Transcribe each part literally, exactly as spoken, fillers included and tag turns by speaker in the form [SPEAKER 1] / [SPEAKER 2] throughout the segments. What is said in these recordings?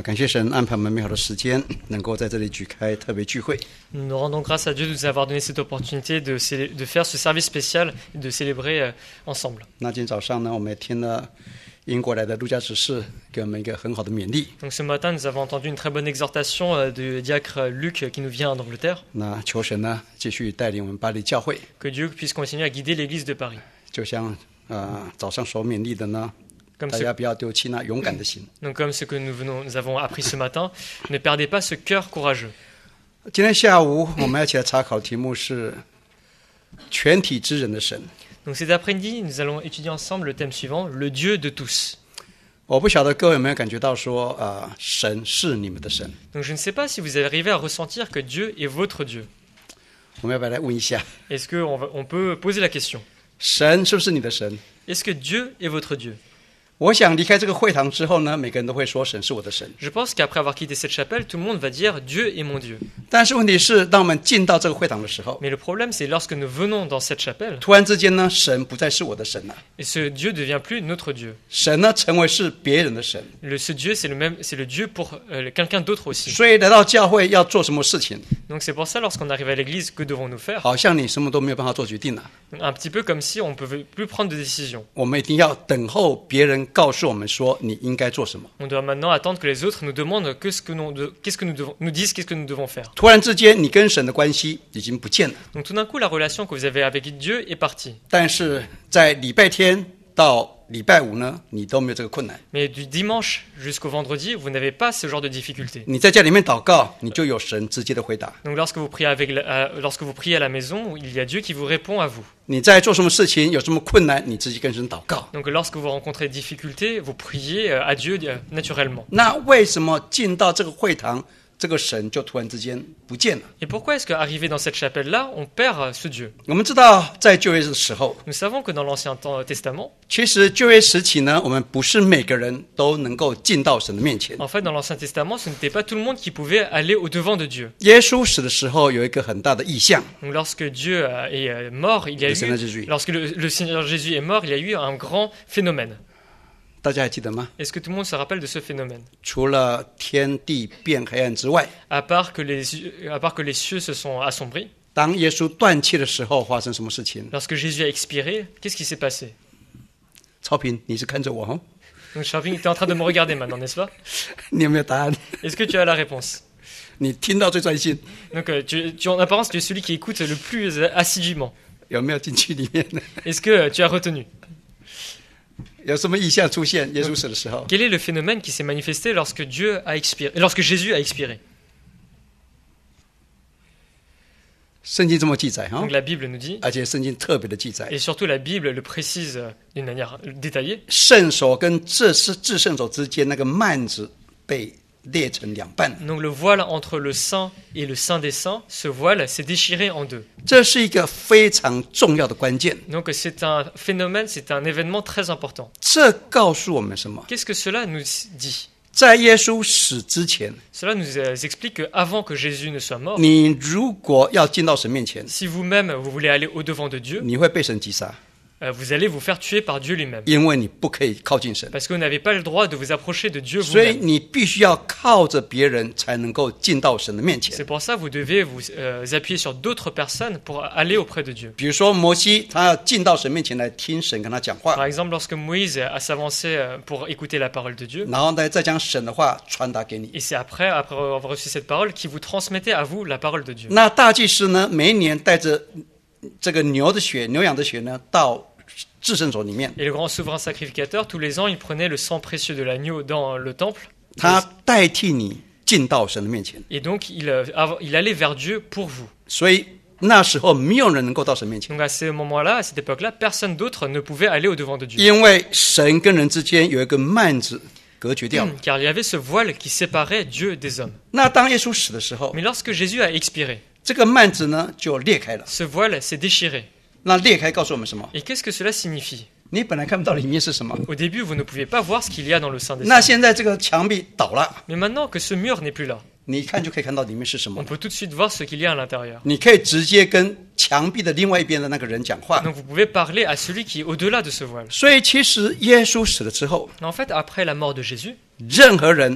[SPEAKER 1] 感谢神安排我们美好的时间，能够在这里举开特别聚会。
[SPEAKER 2] Nous nous rendons grâce à Dieu de nous avoir donné cette opportunité de, célé- de faire ce service spécial et de célébrer euh, ensemble.
[SPEAKER 1] 那今天早上呢，我们也听了英国来的路加执事给我们一个很好的勉励。
[SPEAKER 2] Donc ce matin, nous avons entendu une très bonne exhortation euh, du diacre Luc qui nous vient d'Angleterre.
[SPEAKER 1] 那求神呢继续带领我们巴黎教会，
[SPEAKER 2] Que Dieu puisse continuer à guider l'Église de Paris.
[SPEAKER 1] 就像呃早上所勉励的呢，
[SPEAKER 2] Comme
[SPEAKER 1] 大
[SPEAKER 2] ce,
[SPEAKER 1] 家不要丢弃那勇敢的心。
[SPEAKER 2] donc comme ce que nous, venons, nous avons appris ce matin, ne perdez pas ce cœur courageux.
[SPEAKER 1] 今天下午我们要一起来查考题目是全体之人的神。
[SPEAKER 2] Donc cet après-midi, nous allons étudier ensemble le thème suivant, le Dieu de tous.
[SPEAKER 1] 我不晓得各位有没有感觉到说啊、呃，神是你们的神。
[SPEAKER 2] Donc je ne sais pas si vous arrivez à ressentir que Dieu est votre Dieu.
[SPEAKER 1] 我们要不要来问一下，
[SPEAKER 2] Est-ce qu'on va- on peut poser la question?
[SPEAKER 1] 神是不是你的神？
[SPEAKER 2] Est-ce que Dieu est votre Dieu?
[SPEAKER 1] 我想离开这个会堂之后呢，每个人都会说神是我的神。
[SPEAKER 2] Je pense qu'après avoir quitté cette chapelle, tout le monde va dire Dieu est mon Dieu.
[SPEAKER 1] 但是问题是，当我们进到这个会堂的时候，
[SPEAKER 2] Mais le problème, c'est lorsque nous venons dans cette chapelle,
[SPEAKER 1] 突然之间呢，神不再是我的神了，
[SPEAKER 2] et ce Dieu ne devient plus notre Dieu.
[SPEAKER 1] 神呢成为是别人的神。
[SPEAKER 2] Le, ce Dieu, c'est le même, c'est le Dieu pour euh, quelqu'un d'autre aussi.
[SPEAKER 1] 所以来到教会要做什么事情，
[SPEAKER 2] Donc c'est pour ça, lorsqu'on arrive à l'église, que devons-nous faire?
[SPEAKER 1] 好像你什么都没有办法做决定了。
[SPEAKER 2] Un petit peu comme si on ne pouvait plus prendre de décision.
[SPEAKER 1] 我们一定要等候别人告诉我们说你应该做什么。
[SPEAKER 2] On doit maintenant attendre que les autres nous demandent que ce que nous, de- qu'est-ce que nous, devons, nous disent qu'est-ce que nous devons faire.
[SPEAKER 1] 突然之间，你跟神的关系已经不见了。
[SPEAKER 2] Donc tout d'un coup, la relation que vous avez avec Dieu est partie.
[SPEAKER 1] 但是在礼拜天到礼拜五呢，你都没有这个困难。
[SPEAKER 2] Mais du dimanche jusqu'au vendredi, vous n'avez pas ce genre de difficulté.
[SPEAKER 1] 你在家里面祷告，你就有神直接的回答。
[SPEAKER 2] Donc lorsque vous priez avec, la- euh, lorsque vous priez à la maison, il y a Dieu qui vous répond à vous.
[SPEAKER 1] 你在做什么事情，有什么困难，你直接跟神祷告。
[SPEAKER 2] Donc lorsque vous rencontrez des difficultés, vous priez euh, à Dieu euh, naturellement.
[SPEAKER 1] 那为什么进到这个会堂，这个神就突然之间不见了？
[SPEAKER 2] Et pourquoi est-ce qu'arrivé dans cette chapelle-là, on perd euh, ce Dieu?
[SPEAKER 1] 我们知道，在旧约的时候，
[SPEAKER 2] Nous savons que dans l'Ancien Temps- Testament,
[SPEAKER 1] 其实旧约时期呢，我们不是每个人都能够进到神的面前。
[SPEAKER 2] en fait, dans l'Ancien Testament, ce n'était pas tout le monde qui pouvait aller au-devant de Dieu.
[SPEAKER 1] 耶稣死的时候，有一个很大的意象，
[SPEAKER 2] Donc lorsque Dieu euh, est euh, mort, il y a
[SPEAKER 1] Le Seigneur
[SPEAKER 2] eu,
[SPEAKER 1] Jésus.
[SPEAKER 2] lorsque le, le Seigneur Jésus est mort, il y a eu un grand phénomène.
[SPEAKER 1] 大家还记得吗？
[SPEAKER 2] Est-ce que tout le monde se rappelle de ce phénomène?
[SPEAKER 1] 除了天地变黑暗之外，
[SPEAKER 2] À part que les, yeux- à part que les cieux se sont assombris,
[SPEAKER 1] 当耶稣断气的时候，发生什么事情？
[SPEAKER 2] lorsque Jésus a expiré, qu'est-ce qui s'est passé?
[SPEAKER 1] 超平，你是看着我哦，
[SPEAKER 2] Donc Charping, tu es en train de me regarder maintenant, n'est-ce pas?
[SPEAKER 1] 你有没有答案？
[SPEAKER 2] Est-ce que tu as la réponse?
[SPEAKER 1] 你听到最专心，
[SPEAKER 2] Donc euh, tu, tu- en apparence, tu es celui qui écoute le plus euh, assidûment.
[SPEAKER 1] 有没有进去里面呢？
[SPEAKER 2] Est-ce que euh, tu as retenu?
[SPEAKER 1] 有什么意象出现？耶稣死的时候，
[SPEAKER 2] Quel est le phénomène qui s'est manifesté lorsque Dieu a expiré, lorsque Jésus a expiré?
[SPEAKER 1] 圣经这么记载哈
[SPEAKER 2] Donc，la Bible nous dit,
[SPEAKER 1] 而且圣经特别的记载，
[SPEAKER 2] et surtout la Bible le précise euh, d'une manière détaillée,
[SPEAKER 1] 圣手跟至是至圣手之间那个幔子被裂成两半，
[SPEAKER 2] donc le voile entre le Saint et le Saint des Saints, ce voile s'est déchiré en deux.
[SPEAKER 1] 这是一个非常重要的关键。
[SPEAKER 2] Donc c'est un phénomène, c'est un événement très important.
[SPEAKER 1] 这告诉我们什么？
[SPEAKER 2] Qu'est-ce que cela nous dit?
[SPEAKER 1] 在耶稣死之前，
[SPEAKER 2] Cela nous euh, explique qu'avant que Jésus ne soit mort,
[SPEAKER 1] 你如果要进到神面前，
[SPEAKER 2] si vous-même vous voulez aller au-devant de Dieu,
[SPEAKER 1] 你会被神击杀，
[SPEAKER 2] euh, vous allez vous faire tuer par Dieu lui-même.
[SPEAKER 1] 因为你不可以靠近神，
[SPEAKER 2] Parce que vous n'avez pas le droit de vous approcher de Dieu
[SPEAKER 1] 所以
[SPEAKER 2] vous-même.
[SPEAKER 1] 你必须要靠着别人才能够进到神的面
[SPEAKER 2] C'est
[SPEAKER 1] 前。
[SPEAKER 2] pour ça que vous devez vous euh, appuyer sur d'autres personnes pour aller auprès de Dieu.
[SPEAKER 1] 比如说摩西，他要进到神面前来听神跟他讲
[SPEAKER 2] Par
[SPEAKER 1] 话，
[SPEAKER 2] exemple, lorsque Moïse a s'avancé euh, pour écouter la parole de Dieu,
[SPEAKER 1] 然后呢再将神的话传达给你。
[SPEAKER 2] et c'est après, après avoir reçu cette parole, qui vous transmettait à vous la parole de Dieu.
[SPEAKER 1] 那大祭司呢，每一年带着这个牛的血、牛羊的血呢，到至圣所里面，
[SPEAKER 2] Et le grand souverain sacrificateur, tous les ans, il prenait le sang précieux de l'agneau dans le temple.
[SPEAKER 1] 他代替你进到神的面前。
[SPEAKER 2] Et donc, il, euh, av- il allait vers Dieu pour vous.
[SPEAKER 1] 所以那时候没有人能够到神面前，
[SPEAKER 2] Donc à ce moment-là, à cette époque-là, personne d'autre ne pouvait aller au-devant de Dieu.
[SPEAKER 1] 因为神跟人之间有一个幔子隔绝掉了。
[SPEAKER 2] Car il y avait ce voile qui séparait Dieu des hommes.
[SPEAKER 1] 那当耶稣死的时候，
[SPEAKER 2] Mais lorsque Jésus a expiré,
[SPEAKER 1] 这个幔子呢就裂开了。
[SPEAKER 2] ce voile s'est déchiré.
[SPEAKER 1] 那裂开告诉我们什么？
[SPEAKER 2] Et qu'est-ce que cela signifie?
[SPEAKER 1] 你本来看不到里面是什么，
[SPEAKER 2] Au début, vous ne pouviez pas voir ce qu'il y a dans le sein des
[SPEAKER 1] 那
[SPEAKER 2] saints.
[SPEAKER 1] 现在这个墙壁倒了，
[SPEAKER 2] Mais maintenant que ce mur n'est plus là,
[SPEAKER 1] 你一看就可以看到里面是什么
[SPEAKER 2] on。peut tout de suite voir ce qu'il y a à l'intérieur.
[SPEAKER 1] 你可以直接跟墙壁的另外一边的那个人讲话。
[SPEAKER 2] Donc vous pouvez parler à celui qui est au-delà de ce voile.
[SPEAKER 1] 所以其实耶稣死了之后，
[SPEAKER 2] En fait, après la mort de Jésus,
[SPEAKER 1] 任何人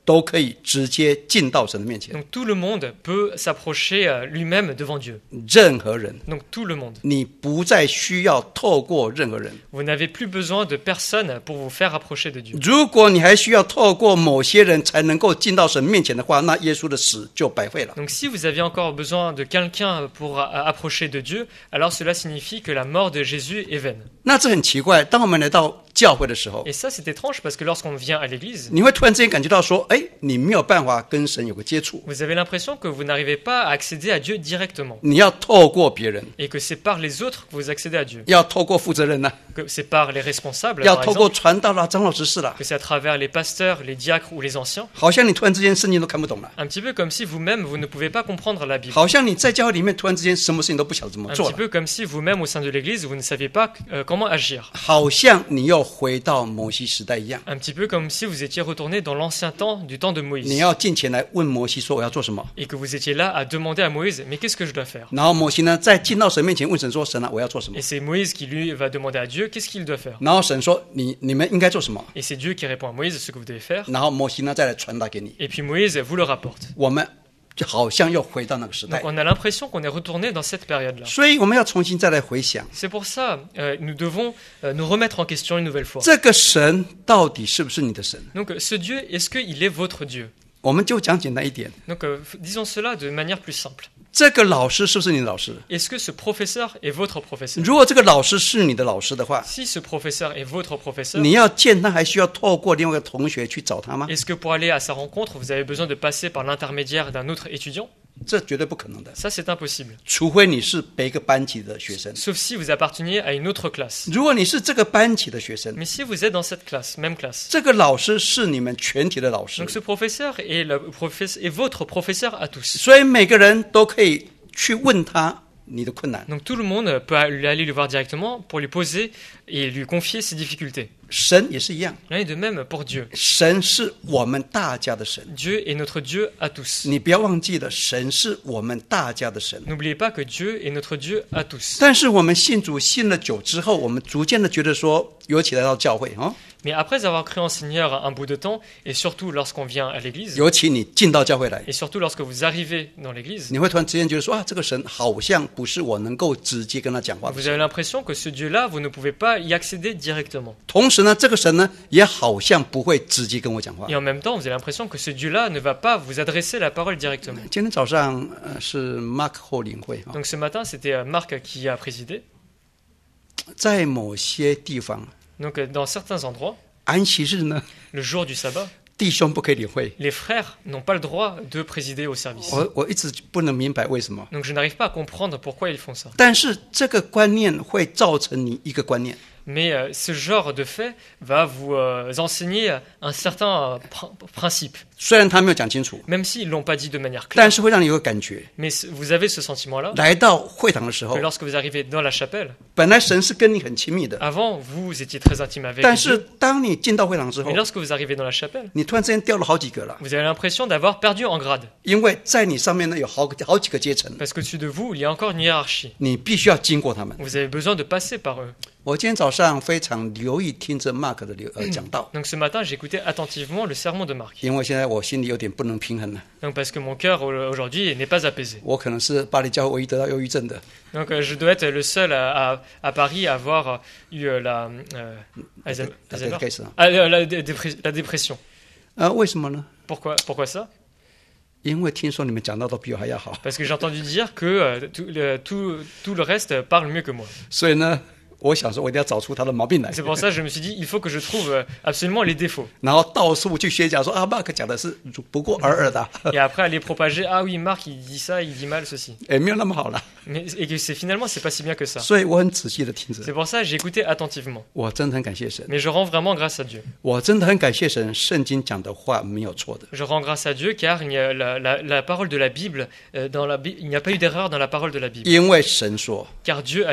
[SPEAKER 1] 都可以直接进到神的面前。
[SPEAKER 2] Donc tout le monde peut s'approcher euh, lui-même devant Dieu.
[SPEAKER 1] 任何人，
[SPEAKER 2] Donc tout le monde.
[SPEAKER 1] 你不再需要透过任何人。
[SPEAKER 2] Vous n'avez plus besoin de personne pour vous faire approcher de Dieu.
[SPEAKER 1] 如果你还需要透过某些人才能够进到神面前的话，那耶稣的死就白费了。
[SPEAKER 2] Donc si vous aviez encore besoin de quelqu'un pour a- approcher de Dieu, alors cela signifie que la mort de Jésus est vaine.
[SPEAKER 1] 那这很奇怪，当我们来到教会的时候，
[SPEAKER 2] Et ça c'est étrange parce que lorsqu'on vient à l'église,
[SPEAKER 1] 你会突然之间感觉到说，哎，你没有办法跟神有个接触，
[SPEAKER 2] vous avez l'impression que vous n'arrivez pas à accéder à Dieu directement.
[SPEAKER 1] 你要透过别人，
[SPEAKER 2] Et que c'est par les autres que vous accédez à Dieu.
[SPEAKER 1] 要透过负责人呢、
[SPEAKER 2] Que c'est par les responsables,
[SPEAKER 1] 要
[SPEAKER 2] par
[SPEAKER 1] 透过
[SPEAKER 2] exemple,
[SPEAKER 1] 传道啦、长老执事啦，
[SPEAKER 2] que c'est à travers les pasteurs, les diacres ou les anciens.
[SPEAKER 1] 好像你突然之间圣经都看不懂了，
[SPEAKER 2] Un petit peu comme si vous-même, vous ne pouvez pas comprendre la Bible.
[SPEAKER 1] 好像你在教会里面突然之间什么事情都不晓得怎么
[SPEAKER 2] Un
[SPEAKER 1] 做
[SPEAKER 2] petit
[SPEAKER 1] 了，
[SPEAKER 2] peu comme si vous-même, au sein de l'Église, vous ne saviez pas euh, comment agir.
[SPEAKER 1] 好像你又回到摩西时代一样，
[SPEAKER 2] Un petit peu comme si vous étiez retourné dans l'ancien temps, du temps de
[SPEAKER 1] 你
[SPEAKER 2] Moïse.
[SPEAKER 1] 要进前来问摩西说我要做什么，
[SPEAKER 2] Et que vous étiez là à demander à Moïse, mais qu'est-ce que je dois faire?
[SPEAKER 1] 然后摩西呢再进到神面前问神说神啊我要做什么
[SPEAKER 2] Et，c'est Moïse qui, lui, va demander à Dieu, qu'est-ce qu'il doit faire?
[SPEAKER 1] 然后神说你你们应该做什么，
[SPEAKER 2] Et c'est Dieu qui répond à Moïse ce que vous devez faire.
[SPEAKER 1] 然后摩西呢再来传达给你，
[SPEAKER 2] Et puis Moïse vous le rapporte.
[SPEAKER 1] 我们就好像又回到那个时
[SPEAKER 2] Donc
[SPEAKER 1] 代，
[SPEAKER 2] on a l'impression qu'on est retourné dans cette période-là.
[SPEAKER 1] 所以我们要重新再来回想，
[SPEAKER 2] C'est pour ça, euh, nous devons euh, nous remettre en question une nouvelle fois.
[SPEAKER 1] 这个神到底是不是你的神？
[SPEAKER 2] Donc euh, ce Dieu, est-ce qu'il est votre Dieu?
[SPEAKER 1] 我们就讲简单一点，
[SPEAKER 2] Donc euh, disons cela de manière plus simple.
[SPEAKER 1] 这个老师是不是你的老师？
[SPEAKER 2] Est-ce que ce professeur est votre professeur?
[SPEAKER 1] 如果这个老师是你的老师的话，
[SPEAKER 2] Si ce professeur est votre professeur,
[SPEAKER 1] 你要见他还需要透过另外一个同学去找他吗？
[SPEAKER 2] est-ce que pour aller à sa rencontre, vous avez besoin de passer par l'intermédiaire d'un autre étudiant?
[SPEAKER 1] 这绝对不可能的，
[SPEAKER 2] Ça, c'est impossible.
[SPEAKER 1] 除非你是别个班级的学生。
[SPEAKER 2] Sauf si vous apparteniez à une autre classe.
[SPEAKER 1] 如果你是这个班级的学生，
[SPEAKER 2] Mais si vous êtes dans cette classe, même classe,
[SPEAKER 1] 这个老师是你们全体的老师
[SPEAKER 2] donc，ce professeur est, le professe- est votre professeur à tous.
[SPEAKER 1] 所以每个人都可以去问他你的困难。
[SPEAKER 2] Donc tout le monde peut aller le voir directement pour lui poser et lui confier ses difficultés.
[SPEAKER 1] 神也是一样，
[SPEAKER 2] L'un est de même pour Dieu.
[SPEAKER 1] 神是我们大家的神，
[SPEAKER 2] Dieu est notre Dieu à tous.
[SPEAKER 1] 你不要忘记了，神是我们大家的神。
[SPEAKER 2] N'oubliez pas que Dieu est notre Dieu à tous.
[SPEAKER 1] 但是我们信主信了久之后，我们逐渐的觉得说，尤其来到教会啊、哦，
[SPEAKER 2] Mais après avoir cru en Seigneur un bout de temps, et surtout lorsqu'on vient à l'église,
[SPEAKER 1] 尤其你进到教会来，
[SPEAKER 2] et surtout lorsque vous arrivez dans l'église,
[SPEAKER 1] 你会突然之间觉得说啊，这个神好像不是我能够直接跟他讲话的
[SPEAKER 2] vous
[SPEAKER 1] 神。
[SPEAKER 2] avez l'impression que ce Dieu-là, vous ne pouvez pas y accéder directement.
[SPEAKER 1] 同时呢，这个神呢，也好像不会直接跟我讲话
[SPEAKER 2] Et。en même temps, vous avez l'impression que ce Dieu-là ne va pas vous adresser la parole directement.
[SPEAKER 1] 今天早上呃是 Mark 后领会啊，
[SPEAKER 2] Donc ce matin, c'était euh, Marc qui a présidé.
[SPEAKER 1] 在某些地方，
[SPEAKER 2] Donc euh, dans certains endroits,
[SPEAKER 1] 安息日呢，
[SPEAKER 2] le jour du sabbat,
[SPEAKER 1] 弟兄不可以领会。
[SPEAKER 2] les frères n'ont pas le droit de présider au service.
[SPEAKER 1] 我我一直不能明白为什么，
[SPEAKER 2] Donc je n'arrive pas à comprendre pourquoi ils font ça.
[SPEAKER 1] 但是这个观念会造成你一个观念，
[SPEAKER 2] Mais euh, ce genre de fait va vous euh, enseigner un certain euh, pr- principe,
[SPEAKER 1] 虽然他没有讲清楚，
[SPEAKER 2] même s'ils ne l'ont pas dit de manière claire.
[SPEAKER 1] 但是会让你有个感觉，
[SPEAKER 2] Mais c- vous avez ce sentiment-là
[SPEAKER 1] 来到会堂的时候
[SPEAKER 2] que，lorsque vous arrivez dans la chapelle,
[SPEAKER 1] 本来神是跟你很亲密的，
[SPEAKER 2] avant vous étiez très intime avec
[SPEAKER 1] 但是
[SPEAKER 2] Dieu,
[SPEAKER 1] 当你进到会堂之后
[SPEAKER 2] mais，lorsque vous arrivez dans la chapelle,
[SPEAKER 1] 你突然之间掉了好几个了，
[SPEAKER 2] vous avez l'impression d'avoir perdu en grade.
[SPEAKER 1] 因为在你上面呢有好好几个阶层，
[SPEAKER 2] Parce qu'au-dessus de vous, il y a encore une hiérarchie.
[SPEAKER 1] 你必须要经过他们。
[SPEAKER 2] Vous avez besoin de passer par eux.
[SPEAKER 1] 我今天早上非常留意听着 Mark 的流呃讲道，
[SPEAKER 2] Donc ce matin, j'ai écouté attentivement le sermon de Marc.
[SPEAKER 1] 因为现在我心里有点不能平衡了，
[SPEAKER 2] Donc parce que mon cœur au- aujourd'hui n'est pas apaisé.
[SPEAKER 1] 我可能是巴黎教会唯一得到忧郁症的，
[SPEAKER 2] Donc euh, je dois être le seul à, à, à Paris à avoir euh, eu euh, la, euh, Alzheimer-
[SPEAKER 1] 大
[SPEAKER 2] Alzheimer
[SPEAKER 1] 家开始啊，
[SPEAKER 2] Ah, euh, la, dé- dépre- la dépression.
[SPEAKER 1] 呃，为什么呢？
[SPEAKER 2] Pourquoi, pourquoi ça?
[SPEAKER 1] 因为听说你们讲道都比我还要好，
[SPEAKER 2] Parce que j'ai entendu dire que euh, tout, le, tout, tout le reste parle mieux que moi.
[SPEAKER 1] 所以呢，我想说我一定要找出他的毛病来，
[SPEAKER 2] C'est pour ça que je me suis dit, il faut que je trouve euh, absolument les défauts.
[SPEAKER 1] 然后到处去宣讲说啊，Mark 讲的是不过尔尔的，
[SPEAKER 2] Et après aller propager, ah oui, Marc, il dit ça, il dit mal ceci.
[SPEAKER 1] 也没有那么好了。
[SPEAKER 2] Mais, et que c'est, finalement, c'est pas si bien que ça.
[SPEAKER 1] 所以我很仔细的听
[SPEAKER 2] C'est
[SPEAKER 1] 着，
[SPEAKER 2] pour ça que j'ai écouté attentivement.
[SPEAKER 1] 我真的很感谢神，
[SPEAKER 2] Mais je rends vraiment grâce à Dieu.
[SPEAKER 1] 我真的很感谢神，圣经讲的话没有错的。
[SPEAKER 2] Je rends grâce à Dieu car il y a la, la, la parole de la Bible, euh, dans la, Bi- il n'y a pas eu d'erreur dans la parole de la Bible.
[SPEAKER 1] 因为神说，
[SPEAKER 2] Car Dieu a dit,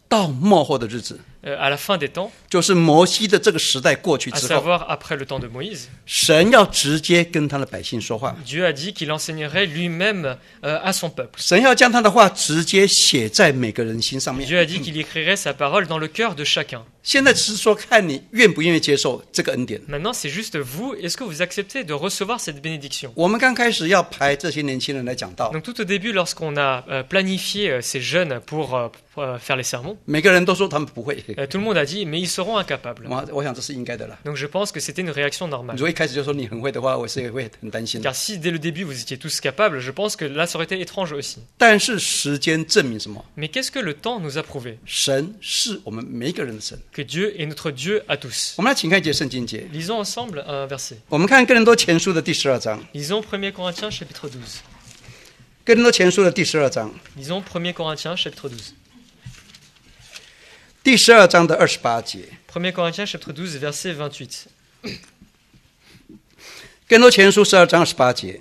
[SPEAKER 1] 到末后的日子，
[SPEAKER 2] euh, à la fin des temps,
[SPEAKER 1] 就是摩西的这个时代过去
[SPEAKER 2] à
[SPEAKER 1] 之后，
[SPEAKER 2] savoir après le temps de Moïse,
[SPEAKER 1] 神要直接跟他的百姓说话，
[SPEAKER 2] Dieu a dit qu'il enseignerait lui-même euh, à son peuple.
[SPEAKER 1] 神要将他的话直接写在每个人心上面。
[SPEAKER 2] Dieu a dit qu'il écrirait sa parole dans le cœur de chacun.
[SPEAKER 1] 现在只是说看你愿不愿意接受这个恩典。
[SPEAKER 2] Maintenant, c'est juste vous, est-ce que vous acceptez de recevoir cette bénédiction?
[SPEAKER 1] 我们刚开始要排这些年轻人来讲道，
[SPEAKER 2] Donc tout au début, lorsqu'on a euh, planifié euh, ces jeunes pour, euh, pour, euh, faire les sermons,
[SPEAKER 1] 每个人都说他们不会，
[SPEAKER 2] euh, tout le monde a dit, mais ils seront incapables.
[SPEAKER 1] 我我想这是应该的啦。
[SPEAKER 2] Donc je pense que c'était une réaction
[SPEAKER 1] 你
[SPEAKER 2] normale.
[SPEAKER 1] 如果一开始就说你很会的话，我是也会很担心的。
[SPEAKER 2] Car si dès le début vous étiez tous capables, je pense que là ça aurait été étrange aussi.
[SPEAKER 1] 但是时间证明什么？
[SPEAKER 2] Mais qu'est-ce que le temps nous a prouvé?
[SPEAKER 1] 神是我们每一个人的神。
[SPEAKER 2] Que Dieu est notre Dieu à tous.
[SPEAKER 1] 我们来请看一节圣经节，
[SPEAKER 2] Lisons ensemble un verset.
[SPEAKER 1] 我们看哥林多前书的第十二章，
[SPEAKER 2] Lisons premier Corinthiens chapitre douze.
[SPEAKER 1] 哥林多前书的第十二章，
[SPEAKER 2] Lisons premier Corinthiens chapitre douze.
[SPEAKER 1] 第十二章的二十八节。
[SPEAKER 2] premier Corinthiens chapitre douze verset vingt-huit.
[SPEAKER 1] 哥林多前书十二章二十八节，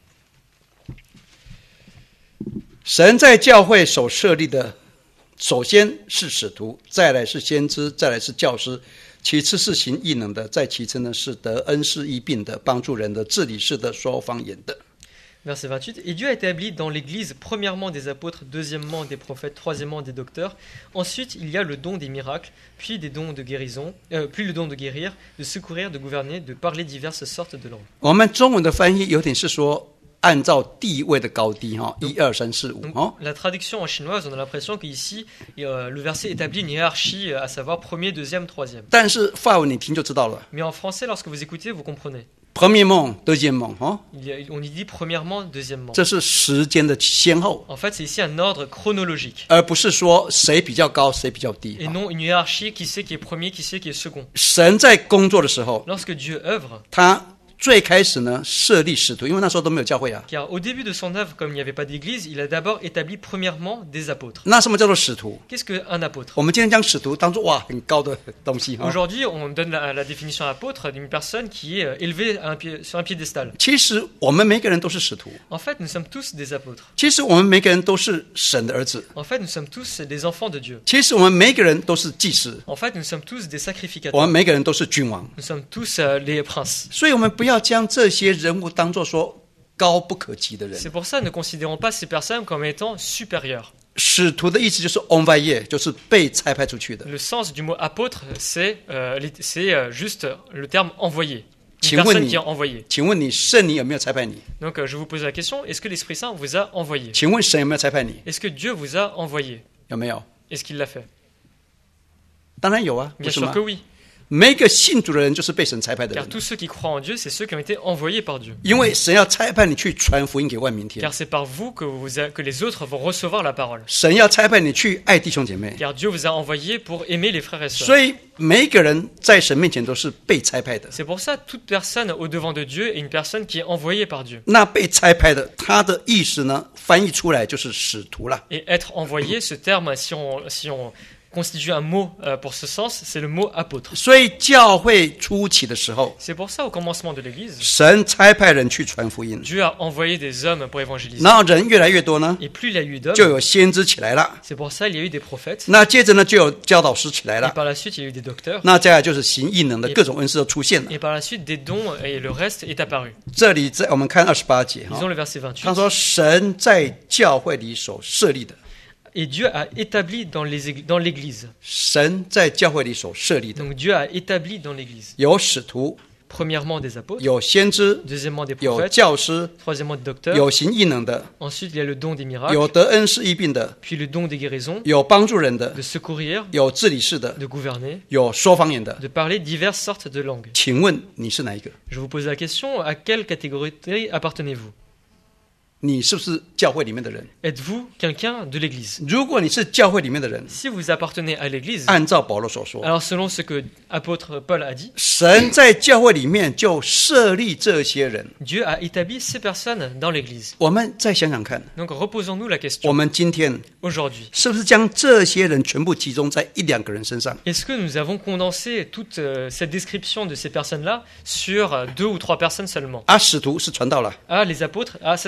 [SPEAKER 1] 神在教会所设立的，首先是使徒，再来是先知，再来是教师，其次是行异能的，再其次呢是得恩施医病的，帮助人的，治理事的，说方言的。
[SPEAKER 2] Verset vingt-huit. Et Dieu a établi dans l'Église premièrement des apôtres, deuxièmement des prophètes, troisièmement des docteurs. Ensuite, il y a le don des miracles, puis des dons de guérison, euh, puis le don de guérir, de secourir, de gouverner, de parler diverses sortes de langues.
[SPEAKER 1] 我们中文的翻译有点是说按照地位的高低哈，一二三四五
[SPEAKER 2] Donc,
[SPEAKER 1] 哦。
[SPEAKER 2] la traduction en chinoise, on a l'impression qu'ici, euh, le verset établit une hiérarchie, à savoir premier, deuxième, troisième.
[SPEAKER 1] 但是法文你听就知道了
[SPEAKER 2] Mais en français, lorsque vous écoutez, vous comprenez.
[SPEAKER 1] ，premièrement deuxièmement 哦，
[SPEAKER 2] Il y a- on y dit premièrement, deuxièmement.
[SPEAKER 1] 这是时间的先后，
[SPEAKER 2] En fait, c'est ici un ordre chronologique.
[SPEAKER 1] 而不是说谁比较高谁比较低。
[SPEAKER 2] Et non une hiérarchie qui sait qui est premier, qui sait qui est second.
[SPEAKER 1] 神在工作的时候，
[SPEAKER 2] Lorsque Dieu œuvre,
[SPEAKER 1] 他最开始呢设立使徒，因为那时候都没有教会啊。
[SPEAKER 2] car au début de son œuvre, comme il n'y avait pas d'église, il a d'abord établi premièrement des apôtres.
[SPEAKER 1] 那什么叫做使徒？
[SPEAKER 2] Qu'est-ce qu'un apôtre?
[SPEAKER 1] 我们今天将使徒当作哇很高的东西哈。
[SPEAKER 2] Aujourd'hui, on donne la, la définition apôtre d'une personne qui est euh, élevée à un pied- sur un piédestal.
[SPEAKER 1] 其实我们每个人都是使徒，
[SPEAKER 2] En fait, nous sommes tous des apôtres.
[SPEAKER 1] 其实我们每个人都是神的儿子，
[SPEAKER 2] En fait, nous sommes tous des enfants de Dieu.
[SPEAKER 1] 其实我们每个人都是祭司，
[SPEAKER 2] En fait, nous sommes tous des
[SPEAKER 1] 我
[SPEAKER 2] sacrificateurs.
[SPEAKER 1] 们每个人都是君王。
[SPEAKER 2] Nous sommes tous euh, les princes.
[SPEAKER 1] 所以，我们不要将这些人物当作说高不可及的人。
[SPEAKER 2] C'est pour ça que ne considérons pas ces personnes comme étant supérieures.
[SPEAKER 1] 使徒的意思就是 envoyé，就是被差派出去的。
[SPEAKER 2] Le sens du mot apôtre, c'est euh, les- c'est, euh, juste le terme envoyé. Une
[SPEAKER 1] 请问
[SPEAKER 2] personne
[SPEAKER 1] 你-
[SPEAKER 2] qui est envoyée.
[SPEAKER 1] 请问你圣灵有没有差派你？
[SPEAKER 2] Donc euh, je vous pose la question, est-ce que l'Esprit Saint vous a envoyé?
[SPEAKER 1] 请问神有没有差派你？
[SPEAKER 2] Est-ce que Dieu vous a envoyé?
[SPEAKER 1] 有没有？
[SPEAKER 2] Est-ce qu'il l'a fait?
[SPEAKER 1] 当然有啊，不
[SPEAKER 2] Bien
[SPEAKER 1] 是
[SPEAKER 2] sûr
[SPEAKER 1] 吗
[SPEAKER 2] que？oui.
[SPEAKER 1] 每一个信主的人就是被神差派的
[SPEAKER 2] Car
[SPEAKER 1] 人，
[SPEAKER 2] tous ceux qui croient en Dieu, c'est ceux qui ont été envoyés par Dieu.
[SPEAKER 1] 因为神要差派你去传福音给万民天，
[SPEAKER 2] Car c'est par vous que, vous a- que les autres vont recevoir la parole.
[SPEAKER 1] 神要差派你去爱弟兄姐妹，
[SPEAKER 2] Car Dieu vous a envoyé pour aimer les frères et sœurs.
[SPEAKER 1] 所以每一个人在神面前都是被差派的。
[SPEAKER 2] C'est pour ça que toute personne au devant de Dieu est une personne qui est envoyée par Dieu.
[SPEAKER 1] 那被差派的，他的意思呢，翻译出来就是使徒了。
[SPEAKER 2] Et être envoyé, ce terme, si on, si on constitue un mot euh, pour ce sens, c'est le mot apôtre.
[SPEAKER 1] 所以教会初期的时候，
[SPEAKER 2] C'est pour ça, au commencement de l'Église,
[SPEAKER 1] 神差派人去传福音，
[SPEAKER 2] Dieu a envoyé des hommes pour évangéliser.
[SPEAKER 1] 然后人越来越多呢，
[SPEAKER 2] Et plus il y a eu
[SPEAKER 1] 就
[SPEAKER 2] d'hommes,
[SPEAKER 1] 有先知起来了。
[SPEAKER 2] c'est pour ça qu'il y a eu des prophètes.
[SPEAKER 1] 那接着呢，就有教导师起来
[SPEAKER 2] Et
[SPEAKER 1] 了。
[SPEAKER 2] par la suite, il y a eu des docteurs.
[SPEAKER 1] 那再来就是行异能的各种恩赐都出现了。
[SPEAKER 2] Et par la suite, des dons et le reste est apparu.
[SPEAKER 1] 这里在我们看二十八节哈
[SPEAKER 2] Lisons，le verset vingt-huit.
[SPEAKER 1] 他说神在教会里所设立的，
[SPEAKER 2] Et Dieu a établi dans les égl- dans l'Église.
[SPEAKER 1] 神在教会里所设立的
[SPEAKER 2] Donc Dieu a établi dans l'Église.
[SPEAKER 1] 有使徒，
[SPEAKER 2] Premièrement des apôtres,
[SPEAKER 1] 有先知，
[SPEAKER 2] deuxièmement des
[SPEAKER 1] 有
[SPEAKER 2] prophètes,
[SPEAKER 1] 教师，
[SPEAKER 2] troisièmement des docteurs.
[SPEAKER 1] 有行异能的，
[SPEAKER 2] Ensuite, il y a le don des miracles,
[SPEAKER 1] 有得恩施医病的，
[SPEAKER 2] puis le don des guérisons,
[SPEAKER 1] 有帮助人的，
[SPEAKER 2] de secourir,
[SPEAKER 1] 有治理事的，
[SPEAKER 2] de gouverner,
[SPEAKER 1] 有说方言的。
[SPEAKER 2] de parler diverses sortes de langues.
[SPEAKER 1] 请问你是哪一个？
[SPEAKER 2] Je vous pose la question, à quelle catégorie appartenez-vous?
[SPEAKER 1] 你是不是教会里面的人？
[SPEAKER 2] Êtes-vous quelqu'un de l'Église?
[SPEAKER 1] 如果你是教会里面的人，
[SPEAKER 2] Si vous appartenez à l'Église,
[SPEAKER 1] 按照保罗所说，
[SPEAKER 2] alors selon ce que apôtre Paul a dit,
[SPEAKER 1] 神在教会里面就设立这些人。
[SPEAKER 2] Dieu a établi ces personnes dans l'Église.
[SPEAKER 1] 我们再想想看，
[SPEAKER 2] Donc reposons-nous la
[SPEAKER 1] 我
[SPEAKER 2] question
[SPEAKER 1] 们今天
[SPEAKER 2] aujourd'hui.
[SPEAKER 1] 是不是将这些人全部集中在一两个人身上？
[SPEAKER 2] Est-ce que nous avons condensé toute euh, cette description de ces personnes-là sur euh, deux ou trois personnes seulement?
[SPEAKER 1] 啊，使徒是传道了，
[SPEAKER 2] Ah, les apôtres, ah, ça c'est associé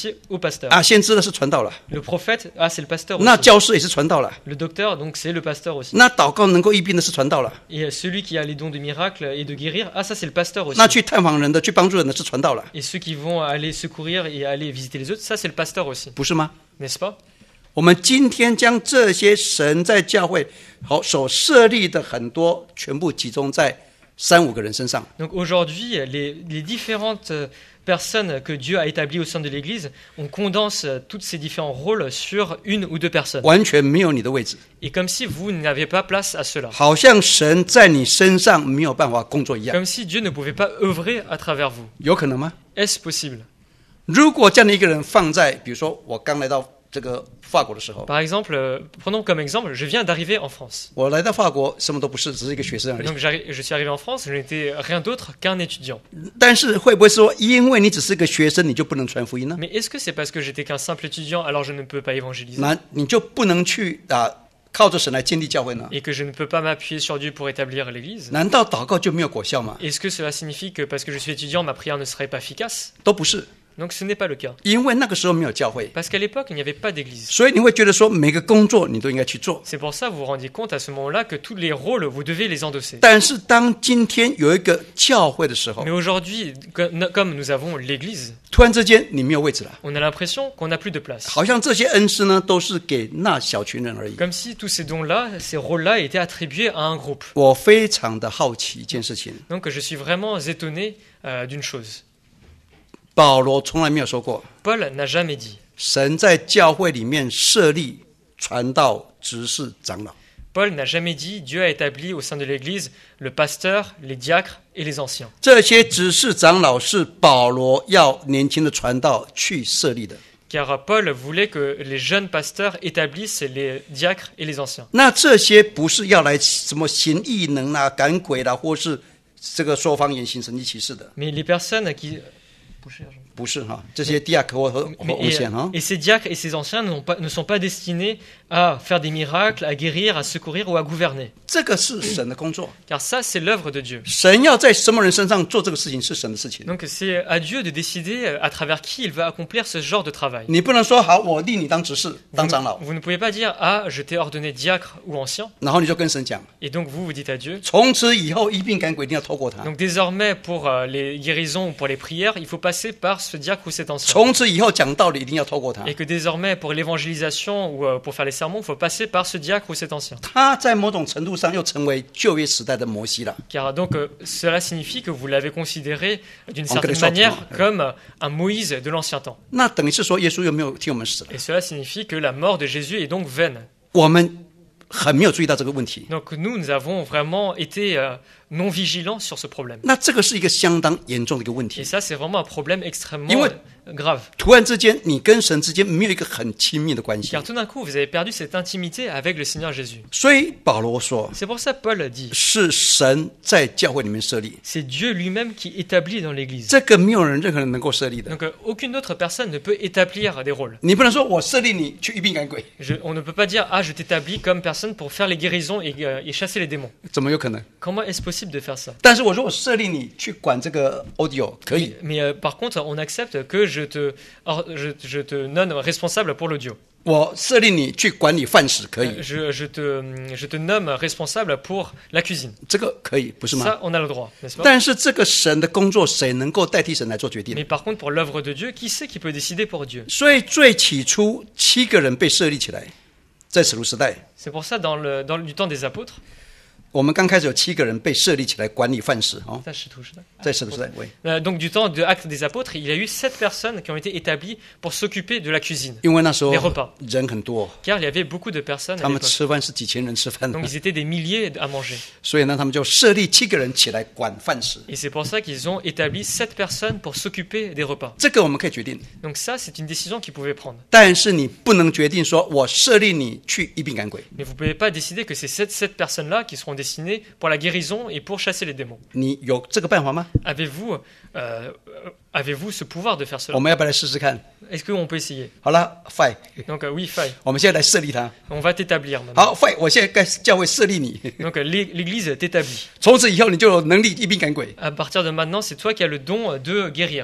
[SPEAKER 2] associé au pasteur.
[SPEAKER 1] 啊，先知呢是传道了，
[SPEAKER 2] Le prophète, ah, c'est le pasteur
[SPEAKER 1] 那
[SPEAKER 2] aussi.
[SPEAKER 1] 教师也是传道了，
[SPEAKER 2] Le docteur, donc c'est le pasteur aussi.
[SPEAKER 1] 那祷告能够医病的是传道了，
[SPEAKER 2] Et celui qui a les dons de miracle et de guérir, ah, ça c'est le pasteur aussi.
[SPEAKER 1] 那去探访人的、去帮助人的是传道了，
[SPEAKER 2] Et ceux qui vont aller secourir et aller visiter les autres, ça c'est le pasteur aussi,
[SPEAKER 1] 不是吗？
[SPEAKER 2] n'est-ce pas?
[SPEAKER 1] 我们今天将这些神在教会好所设立的很多，全部集中在三五个人身上。
[SPEAKER 2] Donc aujourd'hui, les, les différentes personnes que Dieu a établies au sein de l'Église, on condense tous ces différents rôles sur une ou deux personnes.
[SPEAKER 1] 完全没有你的位置，
[SPEAKER 2] Et comme si vous n'avez pas place à cela.
[SPEAKER 1] 好像神在你身上没有办法工作一样，
[SPEAKER 2] Comme si Dieu ne pouvait pas œuvrer à travers vous.
[SPEAKER 1] 有可能吗？
[SPEAKER 2] Est-ce possible?
[SPEAKER 1] 如果这样的一个人放在，比如说我刚来到这个法国的时候，
[SPEAKER 2] Par exemple, euh, prenons comme exemple, je viens d'arriver en France.
[SPEAKER 1] 我来到法国什么都不是，只是一个学生而已。
[SPEAKER 2] Donc j'arri- je suis arrivé en France, je n'étais rien d'autre qu'un étudiant.
[SPEAKER 1] 但是会不会说，因为你只是个学生，你就不能传福音呢？
[SPEAKER 2] Mais est-ce que c'est parce que j'étais qu'un simple étudiant, alors je ne peux pas évangéliser?
[SPEAKER 1] 那你就不能去啊，靠着神来建立教会呢？
[SPEAKER 2] Et que je ne peux pas m'appuyer sur Dieu pour établir l'Église?
[SPEAKER 1] 难道祷告就没有果效吗？
[SPEAKER 2] Est-ce que cela signifie que parce que je suis étudiant, ma prière ne serait pas efficace?
[SPEAKER 1] 都不是，
[SPEAKER 2] Donc ce n'est pas le cas.
[SPEAKER 1] 因为那个时候没有教会，
[SPEAKER 2] Parce qu'à l'époque, il n'y avait pas d'église.
[SPEAKER 1] 所以你会觉得说每个工作你都应该去做。
[SPEAKER 2] C'est pour ça que vous vous rendiez compte à ce moment-là que tous les rôles, vous devez les endosser.
[SPEAKER 1] 但是当今天有一个教会的时候
[SPEAKER 2] Mais，aujourd'hui, comme comme nous avons l'église,
[SPEAKER 1] 突然之间你没有位置了，
[SPEAKER 2] on a l'impression qu'on n'a plus de place.
[SPEAKER 1] 好像这些恩师呢都是给那小群人而已。
[SPEAKER 2] Comme si tous ces dons-là, ces rôles-là étaient attribués à un groupe.
[SPEAKER 1] 我非常的好奇一件事情，
[SPEAKER 2] Donc je suis vraiment étonné euh, d'une chose.
[SPEAKER 1] 保罗从来没有说过，
[SPEAKER 2] Paul n'a jamais dit.
[SPEAKER 1] 神在教会里面设立传道、执事、长老。
[SPEAKER 2] Paul n'a jamais dit Dieu a établi au sein de l'Église le pasteur, les diacres et les anciens.
[SPEAKER 1] 这些执事长老是保罗要年轻的传道去设立的。
[SPEAKER 2] Car Paul voulait que les jeunes pasteurs établissent les diacres et les anciens.
[SPEAKER 1] 那这些不是要来什么行异能啦、赶鬼啦，或是这个说方言、行神迹奇事的，
[SPEAKER 2] Mais les personnes qui...
[SPEAKER 1] 不是哈。这些地亚科和和
[SPEAKER 2] Mais-
[SPEAKER 1] 红线哈
[SPEAKER 2] et, et ces diacres et ces anciens n'ont pas- ne sont pas destinés à faire des miracles, à guérir, à secourir ou à gouverner.
[SPEAKER 1] 这个是神的工作。
[SPEAKER 2] Car ça, c'est l'œuvre de Dieu.
[SPEAKER 1] 神要在什么人身上做这个事情是神的事情。
[SPEAKER 2] Donc c'est à Dieu de décider euh, à travers qui il va accomplir ce genre de travail.
[SPEAKER 1] 你不能说好，我立你当执事、
[SPEAKER 2] Vous
[SPEAKER 1] 当长老
[SPEAKER 2] ne, vous ne pouvez pas dire « Ah, je t'ai ordonné diacre ou ancien »
[SPEAKER 1] 然后你就跟神讲，
[SPEAKER 2] et donc vous, vous dites à Dieu.
[SPEAKER 1] 从此以后医病赶鬼一定要透过他，
[SPEAKER 2] Donc désormais, pour euh, les guérisons ou pour les prières, il faut passer par ce diacre ou cet ancien.
[SPEAKER 1] 从此以后讲道理一定要透过他。
[SPEAKER 2] Et que désormais, pour l'évangélisation ou euh, pour faire les sermons, il faut passer par ce diacre ou cet ancien.
[SPEAKER 1] 他在某种程度上又成为旧约时代的摩西了。
[SPEAKER 2] Car donc euh, cela signifie que vous l'avez considéré d'une
[SPEAKER 1] En
[SPEAKER 2] certaine
[SPEAKER 1] quelque sorte,
[SPEAKER 2] manière
[SPEAKER 1] hein.
[SPEAKER 2] comme euh, un Moïse de l'ancien temps.
[SPEAKER 1] 那等于是说，耶稣又没有替我们死了。
[SPEAKER 2] Et cela signifie que la mort de Jésus est donc vaine.
[SPEAKER 1] 我们很没有注意到这个问题。
[SPEAKER 2] Donc nous, nous avons vraiment été euh, non vigilants sur ce problème.
[SPEAKER 1] 那这个是一个相当严重的一个问
[SPEAKER 2] Et
[SPEAKER 1] 题。
[SPEAKER 2] ça, c'est vraiment un problème extrêmement
[SPEAKER 1] Il
[SPEAKER 2] euh,
[SPEAKER 1] faut-
[SPEAKER 2] grave.
[SPEAKER 1] 突然之间，你跟神之间没有一个很亲密的关系
[SPEAKER 2] Car。tout d'un coup, vous avez perdu cette intimité avec le Seigneur Jésus.
[SPEAKER 1] 所以保罗说，
[SPEAKER 2] C'est pour ça que Paul dit,
[SPEAKER 1] 是神在教会里面设立，
[SPEAKER 2] c'est Dieu lui-même qui établit dans l'Église.
[SPEAKER 1] 这个没有人任何人能够设立的。
[SPEAKER 2] Donc euh, aucune autre personne ne peut établir des rôles.
[SPEAKER 1] 你不能说我设立你去医病赶鬼，
[SPEAKER 2] Je- on ne peut pas dire, ah, je t'établis comme personne pour faire les guérisons et, euh, et chasser les démons.
[SPEAKER 1] 怎么有可能？
[SPEAKER 2] Comment est-ce possible de faire ça?
[SPEAKER 1] 但是我说我设立你去管这个 audio 可以，
[SPEAKER 2] Mais euh, par contre, on accepte que je te, or, je, je te nomme responsable pour l'audio.
[SPEAKER 1] 我设立你去管理饭食可以，
[SPEAKER 2] Euh, Je, je, te, je te nomme responsable pour la cuisine.
[SPEAKER 1] 这个可以，不是吗？
[SPEAKER 2] Ça, on a le droit, n'est-ce pas?
[SPEAKER 1] 但是这个神的工作，谁能够代替神来做决定？
[SPEAKER 2] Mais par contre, pour l'œuvre de Dieu, qui c'est qui peut décider pour Dieu?
[SPEAKER 1] 所以最起初七个人被设立起来，在使徒时代，
[SPEAKER 2] C'est pour ça, dans le, dans le, du temps des apôtres,
[SPEAKER 1] 我们刚开始有七个人被设立起来管理饭食哦，
[SPEAKER 2] ça, je touche, là.
[SPEAKER 1] 在使徒时代，喂，
[SPEAKER 2] Euh, donc du temps de Actes des apôtres, il y a eu sept personnes qui ont été établies pour s'occuper de la cuisine.
[SPEAKER 1] 因为那时候
[SPEAKER 2] Les repas.
[SPEAKER 1] 人很多，
[SPEAKER 2] Car il y avait beaucoup de personnes à
[SPEAKER 1] 他们
[SPEAKER 2] l'époque.
[SPEAKER 1] 吃饭是几千人吃饭的
[SPEAKER 2] Donc，ils étaient des milliers à manger.
[SPEAKER 1] 所以呢，他们就设立七个人起来管饭食。
[SPEAKER 2] Et c'est pour ça qu'ils ont établi sept personnes pour s'occuper des repas.
[SPEAKER 1] 这个我们可以决定，
[SPEAKER 2] Donc ça, c'est une décision qu'ils pouvaient prendre.
[SPEAKER 1] 但是你不能决定说我设立你去医病赶鬼，
[SPEAKER 2] Mais vous ne pouvez pas décider que c'est ces sept personnes-là qui seront destinées pour la guérison et pour chasser les démons.
[SPEAKER 1] 你有这个办法吗？
[SPEAKER 2] Avez-vous euh, euh, avez-vous ce pouvoir de faire
[SPEAKER 1] 我
[SPEAKER 2] cela?
[SPEAKER 1] 们要不要来试试看？
[SPEAKER 2] Est-ce qu'on peut essayer?
[SPEAKER 1] 好了 ，fine，
[SPEAKER 2] Donc euh, oui, faille.
[SPEAKER 1] 我们现在来设立它。
[SPEAKER 2] On va t'établir maintenant.
[SPEAKER 1] 好，fine，我现在该教会设立你，
[SPEAKER 2] Donc euh, l'é- l'Église t'établit.
[SPEAKER 1] 从此以后你就有能力医病赶鬼。
[SPEAKER 2] À partir de maintenant, c'est toi qui as le don de guérir.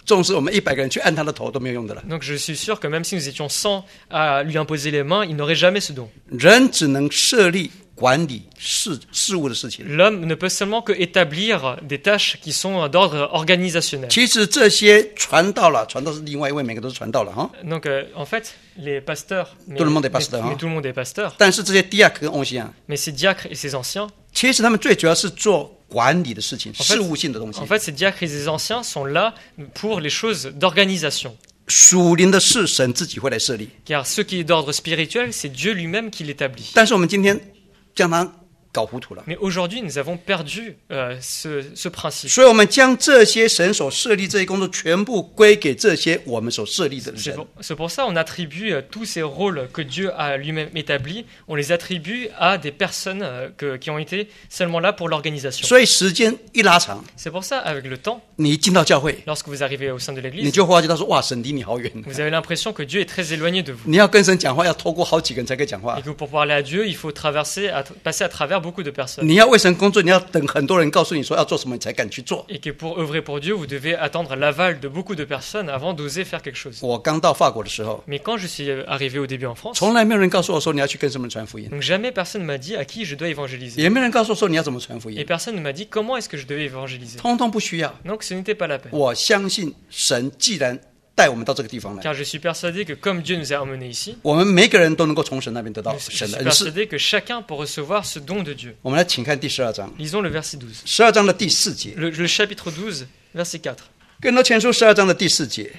[SPEAKER 1] 纵使我们一百个人去按他的头都没有用的了。
[SPEAKER 2] Donc je suis sûr que même si nous étions cent à lui imposer les mains, il n'aurait jamais ce don.
[SPEAKER 1] 人只能设立管理事事务的事情。
[SPEAKER 2] L'homme ne peut seulement que établir des tâches qui sont d'ordre organisationnel.
[SPEAKER 1] 其实这些传道了，传道是另外一位，每个都是传道了哈。
[SPEAKER 2] Donc euh, en fait, les pasteurs, mais,
[SPEAKER 1] Tout le monde est
[SPEAKER 2] mais-
[SPEAKER 1] pasteur,
[SPEAKER 2] mais
[SPEAKER 1] hein.
[SPEAKER 2] tout le monde est pasteur,
[SPEAKER 1] 但是这些第二跟欧西啊，
[SPEAKER 2] mais ces diacres et ces anciens,
[SPEAKER 1] 其实他们最主要是做管理的事情，
[SPEAKER 2] En fait-
[SPEAKER 1] 事务性的东西
[SPEAKER 2] en。fait ces diacres et ces anciens sont là pour les choses d'organisation.
[SPEAKER 1] 属灵的事，神自己会来设立。
[SPEAKER 2] Car ce qui est d'ordre spirituel, c'est Dieu lui-même qui l'établit.
[SPEAKER 1] 但是我们今天将它搞糊涂了，
[SPEAKER 2] Mais aujourd'hui, nous avons perdu euh, ce, ce principe.
[SPEAKER 1] 所以我们将这些神所设立这些工作全部归给这些我们所设立的
[SPEAKER 2] C'est
[SPEAKER 1] 人。
[SPEAKER 2] pour, c'est pour ça qu'on attribue euh, tous ces rôles que Dieu a lui-même établis, on les attribue à des personnes euh, que- qui ont été seulement là pour l'organisation.
[SPEAKER 1] 所以时间一拉长，
[SPEAKER 2] C'est pour ça, avec le temps,
[SPEAKER 1] 你一进到教会，
[SPEAKER 2] lorsque vous arrivez au sein de
[SPEAKER 1] 你
[SPEAKER 2] l'Église,
[SPEAKER 1] 就发觉到说：“哇，神离你好远。
[SPEAKER 2] vous avez l'impression que Dieu est très éloigné de vous. ”
[SPEAKER 1] 你要跟神讲话，要透过好几个人才可以讲话
[SPEAKER 2] Et。que pour parler à Dieu, il faut traverser, à- passer à travers beaucoup de personnes.
[SPEAKER 1] 你要为神工作，你要等很多人告诉你说要做什么，你才敢去做。
[SPEAKER 2] Et que pour œuvrer pour Dieu, vous devez attendre l'aval de beaucoup de personnes avant d'oser faire quelque chose.
[SPEAKER 1] 我刚到法国的时候，
[SPEAKER 2] Mais quand je suis arrivé au début en France,
[SPEAKER 1] 从来没有人告诉我说你要去跟什么人传福音，
[SPEAKER 2] donc jamais personne ne m'a dit à qui je dois évangéliser.
[SPEAKER 1] 也没有人告诉我说你要怎么传福
[SPEAKER 2] Et
[SPEAKER 1] 音，
[SPEAKER 2] personne ne m'a dit comment est-ce que je devais évangéliser.
[SPEAKER 1] 通通不需要。
[SPEAKER 2] Donc ce n'était pas la peine.
[SPEAKER 1] 我相信神既然带我们到这个地方来，
[SPEAKER 2] Car je suis persuadé que comme Dieu nous a emmenés ici,
[SPEAKER 1] 我们每个人都能够从神那边得到
[SPEAKER 2] je
[SPEAKER 1] 神
[SPEAKER 2] suis
[SPEAKER 1] 的恩赐。
[SPEAKER 2] persuadé que chacun peut recevoir ce don de Dieu.
[SPEAKER 1] 我们来请看第十二章，
[SPEAKER 2] Lisons le verset douze.
[SPEAKER 1] 十二章的第四节，
[SPEAKER 2] Le, le chapitre douze, verset quatre.
[SPEAKER 1] 哥林多前书十二章的第四节，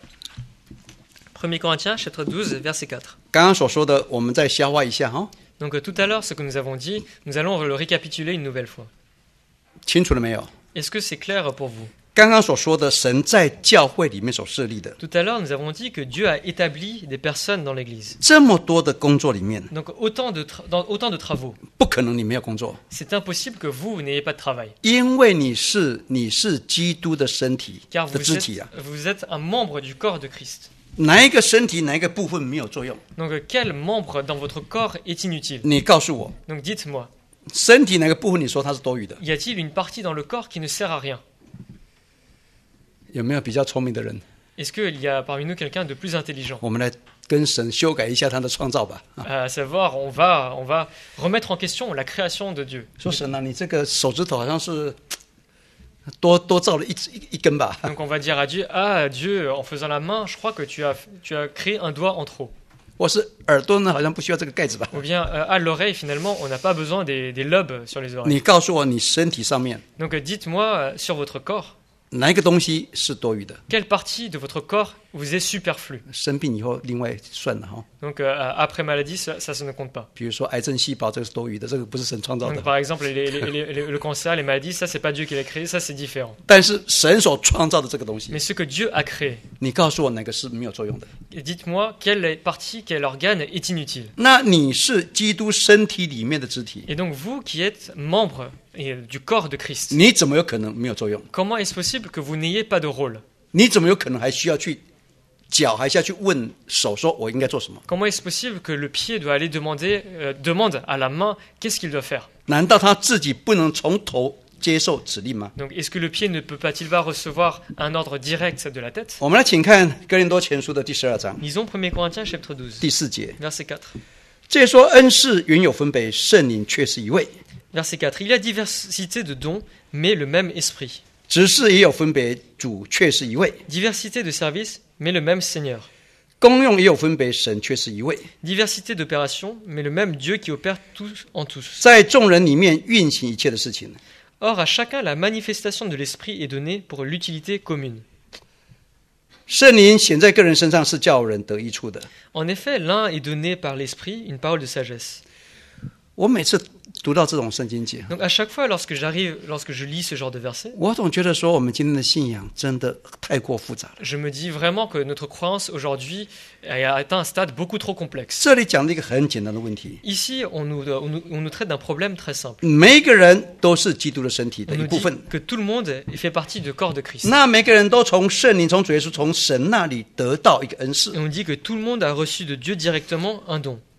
[SPEAKER 2] premier Corinthiens, chapitre douze, verset quatre.
[SPEAKER 1] 刚刚所说的，我们再消化一下哈，
[SPEAKER 2] Donc euh, tout à l'heure, ce que nous avons dit, nous allons le récapituler une nouvelle fois.
[SPEAKER 1] 清楚了没有？
[SPEAKER 2] Est-ce que c'est clair pour vous?
[SPEAKER 1] 刚刚所说的，神在教会里面所设立的
[SPEAKER 2] Tout à l'heure, nous avons dit que Dieu a établi des personnes dans l'Église.
[SPEAKER 1] 这么多的工作里面，
[SPEAKER 2] Donc autant de, tra- dans autant de travaux.
[SPEAKER 1] 不可能你没有工作，
[SPEAKER 2] C'est impossible que vous, vous n'ayez pas de travail.
[SPEAKER 1] 因为你是你是基督的身体
[SPEAKER 2] Car
[SPEAKER 1] 的
[SPEAKER 2] vous
[SPEAKER 1] 肢
[SPEAKER 2] êtes,
[SPEAKER 1] 体啊，
[SPEAKER 2] vous êtes un membre du corps de Christ.
[SPEAKER 1] 哪一个身体哪一个部分没有作用？
[SPEAKER 2] Donc euh, quel membre dans votre corps est inutile?
[SPEAKER 1] 你告诉我，
[SPEAKER 2] Donc dites-moi,
[SPEAKER 1] 身体哪个部分你说它是多余的？
[SPEAKER 2] y a-t-il une partie dans le corps qui ne sert à rien?
[SPEAKER 1] 有没有比较聪明的人？
[SPEAKER 2] Est-ce qu'il y a parmi nous quelqu'un de plus intelligent?
[SPEAKER 1] 我们来跟神修改一下他的创造吧。啊，
[SPEAKER 2] À savoir, on va, on va remettre en question la création de Dieu.
[SPEAKER 1] 说神啊，你这个手指头好像是多多造了一一一根吧？
[SPEAKER 2] Donc on va dire à Dieu, ah Dieu, en faisant la main, je crois que tu as, tu as créé un doigt en trop.
[SPEAKER 1] 或是耳朵呢，好像不需要这个盖子吧？
[SPEAKER 2] Ou bien euh, à l'oreille, finalement, on n'a pas besoin des, des lobes sur les oreilles.
[SPEAKER 1] 你告诉我，你身体上面
[SPEAKER 2] Donc euh, dites-moi, euh, sur votre corps,
[SPEAKER 1] 哪一个东西是多余的？
[SPEAKER 2] quelle partie de votre corps vous est superflue?
[SPEAKER 1] 生病以后另外算了哈。
[SPEAKER 2] Donc euh, après maladie, ça, ça, ça ne compte pas.
[SPEAKER 1] 比如说癌症细胞，这个是多余的，这个不是神创造
[SPEAKER 2] Donc
[SPEAKER 1] 的。
[SPEAKER 2] par exemple, les- les- les- les- le cancer, les maladies, ça c'est pas Dieu qui l'a créé, ça c'est différent.
[SPEAKER 1] 但是神所创造的这个东西，
[SPEAKER 2] Mais ce que Dieu a créé,
[SPEAKER 1] 你告诉我哪个是没有作用的？
[SPEAKER 2] et dites-moi quelle partie, quel organe est inutile.
[SPEAKER 1] 那你是基督身体里面的肢体，
[SPEAKER 2] Et donc vous qui êtes membre et, du corps de Christ,
[SPEAKER 1] 你怎么有可能没有作用？
[SPEAKER 2] comment est-ce possible que vous n'ayez pas de rôle?
[SPEAKER 1] 你怎么有可能还需要去脚还需要去问手说我应该做什么？
[SPEAKER 2] Comment est-ce possible que le pied doit aller demander, euh, demande à la main qu'est-ce qu'il doit faire?
[SPEAKER 1] 难道他自己不能从头接受指令吗？
[SPEAKER 2] Donc est-ce que le pied ne peut pas-il pas recevoir un ordre direct de la tête?
[SPEAKER 1] 我们来请看哥林多前书的第十二章
[SPEAKER 2] Lisons premier Corinthiens chapitre douze,
[SPEAKER 1] 第四节，
[SPEAKER 2] verset quatre.
[SPEAKER 1] 这里说恩赐原有分别，圣灵却是一位；
[SPEAKER 2] Verset quatre. Il y a diversité de dons, mais le même esprit.
[SPEAKER 1] 职事也有分别，主却是一位；
[SPEAKER 2] Diversité de services, mais le même Seigneur.
[SPEAKER 1] 功用也有分别，神却是一位。
[SPEAKER 2] Diversité d'opérations, mais le même Dieu qui opère tous en tous.
[SPEAKER 1] 在众人里面运行一切的事情，
[SPEAKER 2] Or, à chacun, la manifestation de l'esprit est donnée pour l'utilité commune.
[SPEAKER 1] 圣灵显在个人身上是叫人得益处的。
[SPEAKER 2] En effet, l'un est donné par l'esprit une parole de sagesse.
[SPEAKER 1] 我每次读到这种圣经节，
[SPEAKER 2] Donc à chaque fois, lorsque j'arrive, lorsque je lis ce genre de verset,
[SPEAKER 1] 我总觉得说我们今天的信仰真的太过复杂了。
[SPEAKER 2] je me dis vraiment que notre croyance aujourd'hui a atteint un stade beaucoup trop complexe.
[SPEAKER 1] 这里讲的一个很简单的问题：
[SPEAKER 2] Ici, on nous, on nous, on nous traite d'un problème très simple.
[SPEAKER 1] 每一个人都是基督的身体
[SPEAKER 2] On
[SPEAKER 1] 的一
[SPEAKER 2] nous
[SPEAKER 1] 部
[SPEAKER 2] dit
[SPEAKER 1] 分。
[SPEAKER 2] que tout le monde fait partie du corps de Christ.
[SPEAKER 1] 那每个人都从圣灵、从主耶稣、从神那里得到一个恩赐
[SPEAKER 2] Et。on dit que tout le monde a reçu de Dieu directement un don.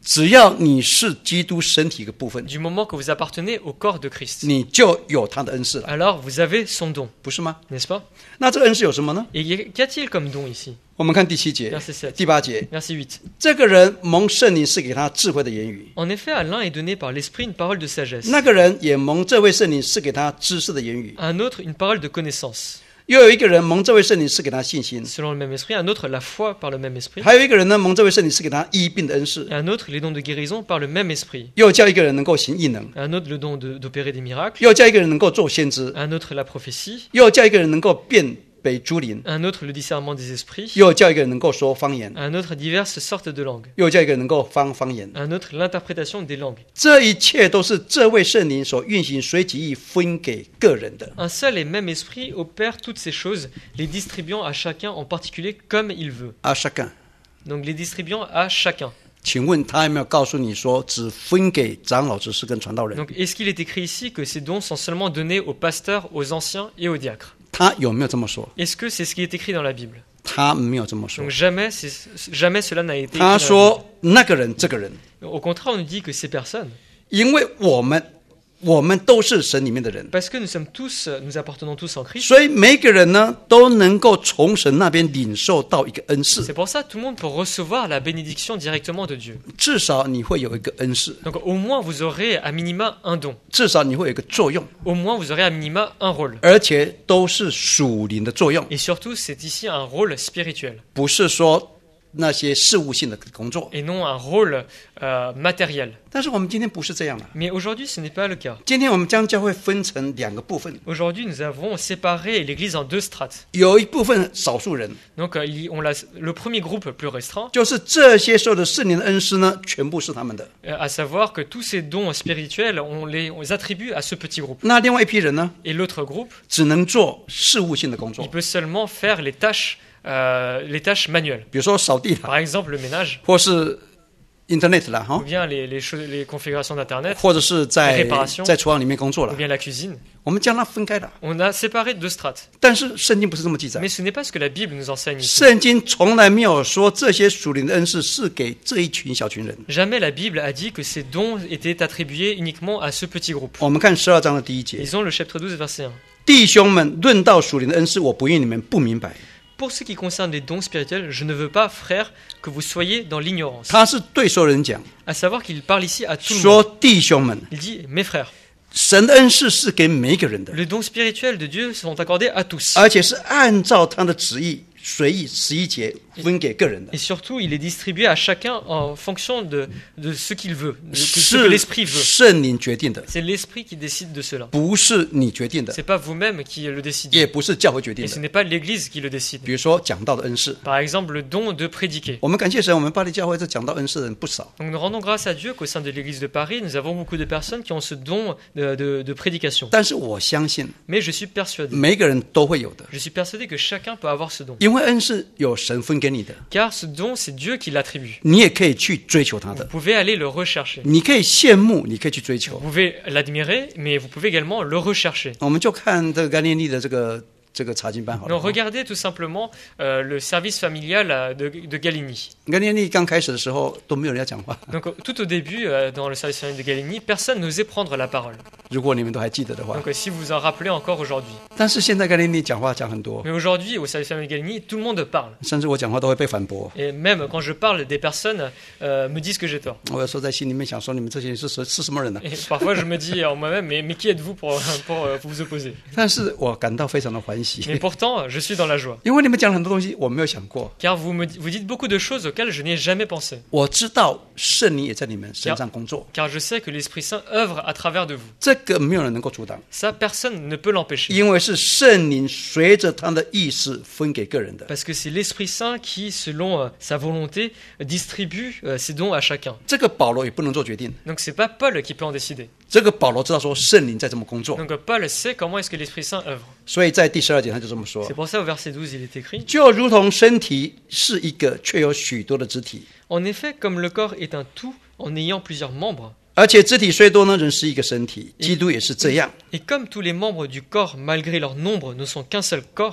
[SPEAKER 1] 只要你是基督身体一个部分，
[SPEAKER 2] Du moment que vous appartenez au corps de Christ,
[SPEAKER 1] 你就有他的恩赐了，
[SPEAKER 2] alors vous avez son don,
[SPEAKER 1] 不是吗？
[SPEAKER 2] n'est-ce pas?
[SPEAKER 1] 那这个恩赐有什么呢？
[SPEAKER 2] Et y a- qu'a-t-il comme don ici?
[SPEAKER 1] 我们看第七节、
[SPEAKER 2] Verset sept,
[SPEAKER 1] 第八节，
[SPEAKER 2] verset huit.
[SPEAKER 1] 这个人蒙圣灵是给他智慧的言语，
[SPEAKER 2] En effet, à l'un est donné par l'Esprit une parole de sagesse,
[SPEAKER 1] 那个人也蒙这位圣灵是给他知识的言语，
[SPEAKER 2] à un autre une parole de connaissance.
[SPEAKER 1] 又有一个人蒙这位圣灵是给他信心，
[SPEAKER 2] Selon le même esprit, un autre la foi par le même esprit,
[SPEAKER 1] 还有一个人呢蒙这位圣灵是给他医病的恩赐，
[SPEAKER 2] et un autre les dons de guérison par le même esprit,
[SPEAKER 1] 又叫一个人能够行异能，
[SPEAKER 2] un autre le don de- d'opérer des miracles,
[SPEAKER 1] 又叫一个人能够做先知，
[SPEAKER 2] un autre la prophétie,
[SPEAKER 1] 又叫一个人能够辨北诸灵，
[SPEAKER 2] un autre le discernement des esprits,
[SPEAKER 1] 又叫一个人能够说方言，
[SPEAKER 2] un autre diverses sortes de langues,
[SPEAKER 1] 又叫一个人能够方方言。
[SPEAKER 2] un autre l'interprétation des langues.
[SPEAKER 1] 这一切都是这位圣灵所运行随己意分给个人的。
[SPEAKER 2] Un seul et même esprit opère toutes ces choses, les distribuant à chacun en particulier comme il veut.
[SPEAKER 1] 阿沙干，
[SPEAKER 2] Donc les distribuant à chacun.
[SPEAKER 1] 请问他有没有告诉你说只分给长老、执事跟传道人？
[SPEAKER 2] Donc est-ce qu'il est écrit ici que ces dons sont seulement donnés aux pasteurs, aux anciens et aux diacres?
[SPEAKER 1] 他有没有这么说？
[SPEAKER 2] Est-ce que c'est ce qui est écrit dans la Bible?
[SPEAKER 1] 他没有这么说
[SPEAKER 2] Donc。jamais, c'est- jamais cela n'a été écrit
[SPEAKER 1] 他
[SPEAKER 2] dans la Bible.
[SPEAKER 1] 说那个人、这个人，
[SPEAKER 2] Au contraire, on nous dit que ces personnes,
[SPEAKER 1] 因为我们我们都是神里面的人，
[SPEAKER 2] parce que nous sommes tous, nous appartenons tous en Christ,
[SPEAKER 1] 所以每个人呢都能够从神那边领受到一个恩赐，
[SPEAKER 2] c'est pour ça que tout le monde peut recevoir la bénédiction directement de Dieu.
[SPEAKER 1] 至少你会有一个恩赐，
[SPEAKER 2] Donc au moins vous aurez à minima un don,
[SPEAKER 1] 至少你会有一个作用，
[SPEAKER 2] au moins vous aurez à minima un rôle.
[SPEAKER 1] 而且都是属灵的作用，
[SPEAKER 2] Et surtout, c'est ici un rôle spirituel
[SPEAKER 1] 不是说那些事务性的工作。
[SPEAKER 2] et non un rôle euh, matériel.
[SPEAKER 1] 但是我们今天不是这样的，
[SPEAKER 2] Mais aujourd'hui, ce n'est pas le cas.
[SPEAKER 1] 今天我们将教会分成两个部分，
[SPEAKER 2] Aujourd'hui, nous avons séparé l'Église en deux strates.
[SPEAKER 1] 有一部分少数人，
[SPEAKER 2] Donc, euh, il- on l'a- le premier groupe plus restreint,
[SPEAKER 1] 就是这些受的圣灵的恩师呢，全部是他们的。
[SPEAKER 2] euh, à savoir que tous ces dons spirituels, on les, on les attribue à ce petit groupe.
[SPEAKER 1] 那另外一批人呢，
[SPEAKER 2] Et l'autre groupe,
[SPEAKER 1] 只能做事务性的工
[SPEAKER 2] il
[SPEAKER 1] 作，
[SPEAKER 2] peut seulement faire les tâches, euh, les tâches manuelles.
[SPEAKER 1] 比如说扫地啦，
[SPEAKER 2] Par exemple, le ménage,
[SPEAKER 1] 或是 Internet 啦，
[SPEAKER 2] ou
[SPEAKER 1] 哈，
[SPEAKER 2] bien les, les, choses- les configurations d'Internet,
[SPEAKER 1] 或者是在
[SPEAKER 2] Réparation
[SPEAKER 1] 在厨房里面工作
[SPEAKER 2] ou
[SPEAKER 1] 了，
[SPEAKER 2] bien la cuisine.
[SPEAKER 1] 我们将它分开了。
[SPEAKER 2] On a séparé deux strates.
[SPEAKER 1] 但是圣经不是这么记载
[SPEAKER 2] Mais，ce n'est pas ce que la Bible nous enseigne ici.
[SPEAKER 1] 圣经从来没有说这些属灵的恩赐是给这一群小群人。
[SPEAKER 2] Jamais la Bible a dit que ces dons étaient attribués uniquement à ce petit groupe.
[SPEAKER 1] 我们看十二章的第一节，
[SPEAKER 2] Lisons le chapitre douze, verset un.
[SPEAKER 1] 弟兄们，论到属灵的恩赐，我不愿你们不明白。
[SPEAKER 2] Pour ce qui concerne les dons spirituels, je ne veux pas, frères, que vous soyez dans l'ignorance.
[SPEAKER 1] 他是对所有人讲，
[SPEAKER 2] À savoir qu'il parle ici à tout le monde.
[SPEAKER 1] 说弟兄们，
[SPEAKER 2] Il dit, mes frères,
[SPEAKER 1] 神的恩赐是给每一个人的，
[SPEAKER 2] les dons spirituels de Dieu sont accordés à tous.
[SPEAKER 1] 而且是按照他的旨意随意十一节分给个人的
[SPEAKER 2] Et，surtout, il est distribué à chacun en fonction de, de ce qu'il veut, de, de ce que
[SPEAKER 1] 是
[SPEAKER 2] l'Esprit veut.
[SPEAKER 1] 圣灵决定的，
[SPEAKER 2] C'est l'Esprit qui décide de cela.
[SPEAKER 1] 不是你决定的，
[SPEAKER 2] C'est pas vous-même qui le décidez.
[SPEAKER 1] 也不是教会决定
[SPEAKER 2] Et ce
[SPEAKER 1] 的。
[SPEAKER 2] n'est pas l'Église qui le décide.
[SPEAKER 1] 比如说讲道的恩赐，
[SPEAKER 2] Par exemple, le don de prédiquer.
[SPEAKER 1] 我们感谢神，我们巴黎教会这讲道恩赐的人不少，
[SPEAKER 2] Donc nous rendons grâce à Dieu qu'au sein de l'Église de Paris, nous avons beaucoup de personnes qui ont ce don de, de- de prédication.
[SPEAKER 1] 但是我相信
[SPEAKER 2] Mais je suis persuadé,
[SPEAKER 1] 每一个人都会有的，
[SPEAKER 2] je suis persuadé que chacun peut avoir ce don.
[SPEAKER 1] 因为恩赐有神分给你的，
[SPEAKER 2] Car ce don, c'est Dieu qui l'attribue.
[SPEAKER 1] 你也可以去追求他
[SPEAKER 2] Vous
[SPEAKER 1] 的，
[SPEAKER 2] pouvez aller le rechercher.
[SPEAKER 1] 你可以羡慕，你可以去追
[SPEAKER 2] Vous
[SPEAKER 1] 求。
[SPEAKER 2] pouvez l'admirer, mais vous pouvez également le rechercher.
[SPEAKER 1] 我们就看这个甘念利的这个这个查经班好了
[SPEAKER 2] Donc。regardez tout simplement euh, le service familial euh, de, de Galigny.
[SPEAKER 1] 甘念利刚开始的时候都没有人要讲话，
[SPEAKER 2] Donc tout au début, euh, dans le service familial de Galigny, personne n'osait prendre la parole.
[SPEAKER 1] 如果你们都还记得的话。
[SPEAKER 2] Donc euh, si vous vous en rappelez encore aujourd'hui.
[SPEAKER 1] 但是现在甘念利讲话讲很多，
[SPEAKER 2] Mais aujourd'hui, au service familial de Galigny, tout le monde parle.
[SPEAKER 1] 甚至我讲话都会被反驳。
[SPEAKER 2] Et même quand je parle, des personnes euh, me disent que j'ai tort.
[SPEAKER 1] 我有时候在心里面想说，你们这些人是是是什么人呢、
[SPEAKER 2] Et parfois, je me dis en moi-même, mais, mais qui êtes-vous pour, pour, euh, pour vous opposer?
[SPEAKER 1] 但是我感到非常的欢喜，
[SPEAKER 2] Mais pourtant, je suis dans la joie.
[SPEAKER 1] 因为你们讲了很多东西，我没有想过。
[SPEAKER 2] Car vous, me, vous dites beaucoup de choses auxquelles je n'ai jamais pensé.
[SPEAKER 1] 我知道圣灵也在你们身上工作，
[SPEAKER 2] Car je sais que l'Esprit Saint œuvre à travers de vous.
[SPEAKER 1] 这个没有人能够阻挡，
[SPEAKER 2] Ça, personne ne peut l'empêcher.
[SPEAKER 1] 因为是圣灵随着他的意思分给个人的。
[SPEAKER 2] Parce que c'est l'Esprit Saint qui, selon euh, sa volonté, distribue euh, ses dons à chacun.
[SPEAKER 1] 这个保罗也不能做决定，
[SPEAKER 2] Donc c'est pas Paul qui peut en décider.
[SPEAKER 1] 这个保罗知道说圣灵在这么工作，
[SPEAKER 2] Donc euh, Paul sait comment est-ce que l'Esprit Saint œuvre.
[SPEAKER 1] 所以在第十二节他就这么说
[SPEAKER 2] C'est：pour ça au verset douze, il est écrit:
[SPEAKER 1] 就如同身体是一个，却有许多的肢体，
[SPEAKER 2] En effet, comme le corps est un tout en ayant plusieurs membres,
[SPEAKER 1] 而且肢体虽多呢，仍是一个身体。基督也是这样。
[SPEAKER 2] et comme tous les membres du corps, malgré leur nombre, ne sont qu'un seul corps,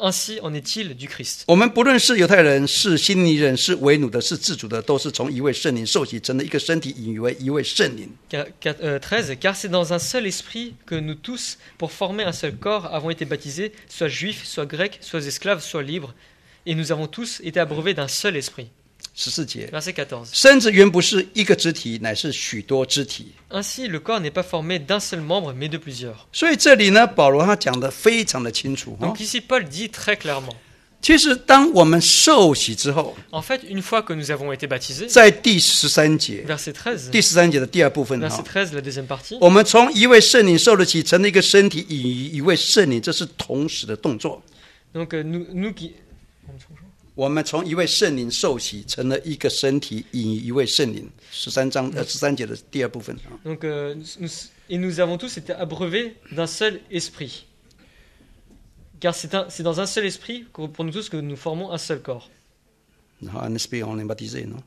[SPEAKER 2] ainsi en est-il du Christ.
[SPEAKER 1] 我们不论是犹太人，是希利尼人，是为奴的，是自主的，都是从一位圣灵受洗，成了一个身体，以为一位圣灵。
[SPEAKER 2] Car- car- euh, treize, car c'est dans un seul esprit que nous tous, pour former un seul corps, avons été baptisés, soit juifs, soit grecs, soit esclaves, soit libres, et nous avons tous été abreuvés d'un seul esprit.
[SPEAKER 1] 十四节，
[SPEAKER 2] Verset quatorze.
[SPEAKER 1] 身子原不是一个肢体，乃是许多肢体。
[SPEAKER 2] Ainsi, le corps n'est pas formé d'un seul membre, mais de plusieurs.
[SPEAKER 1] 所以这里呢，保罗他讲的非常的清楚。
[SPEAKER 2] Donc ici, Paul dit très clairement.
[SPEAKER 1] 其实当我们受洗之后，
[SPEAKER 2] En fait, une fois que nous avons été baptisés,
[SPEAKER 1] 在第十三节，
[SPEAKER 2] verset treize,
[SPEAKER 1] 第十三节的第二部分
[SPEAKER 2] verset
[SPEAKER 1] 哈，
[SPEAKER 2] treize, la deuxième partie,
[SPEAKER 1] 我们从一位圣灵受了洗，成了一个身体，以一位圣灵，这是同时的动作。
[SPEAKER 2] donc euh, nous, nous qui...
[SPEAKER 1] 我们从一位圣灵受洗，成了一个身体，以一位圣灵。十三章呃十三节的第二部分啊。
[SPEAKER 2] Donc, euh, nous, et nous avons tous été abreuvés d'un seul esprit. Car c'est, un, c'est dans un seul esprit, que- pour nous tous, que nous formons un seul corps.
[SPEAKER 1] 然后 en esprit on est baptisé, non?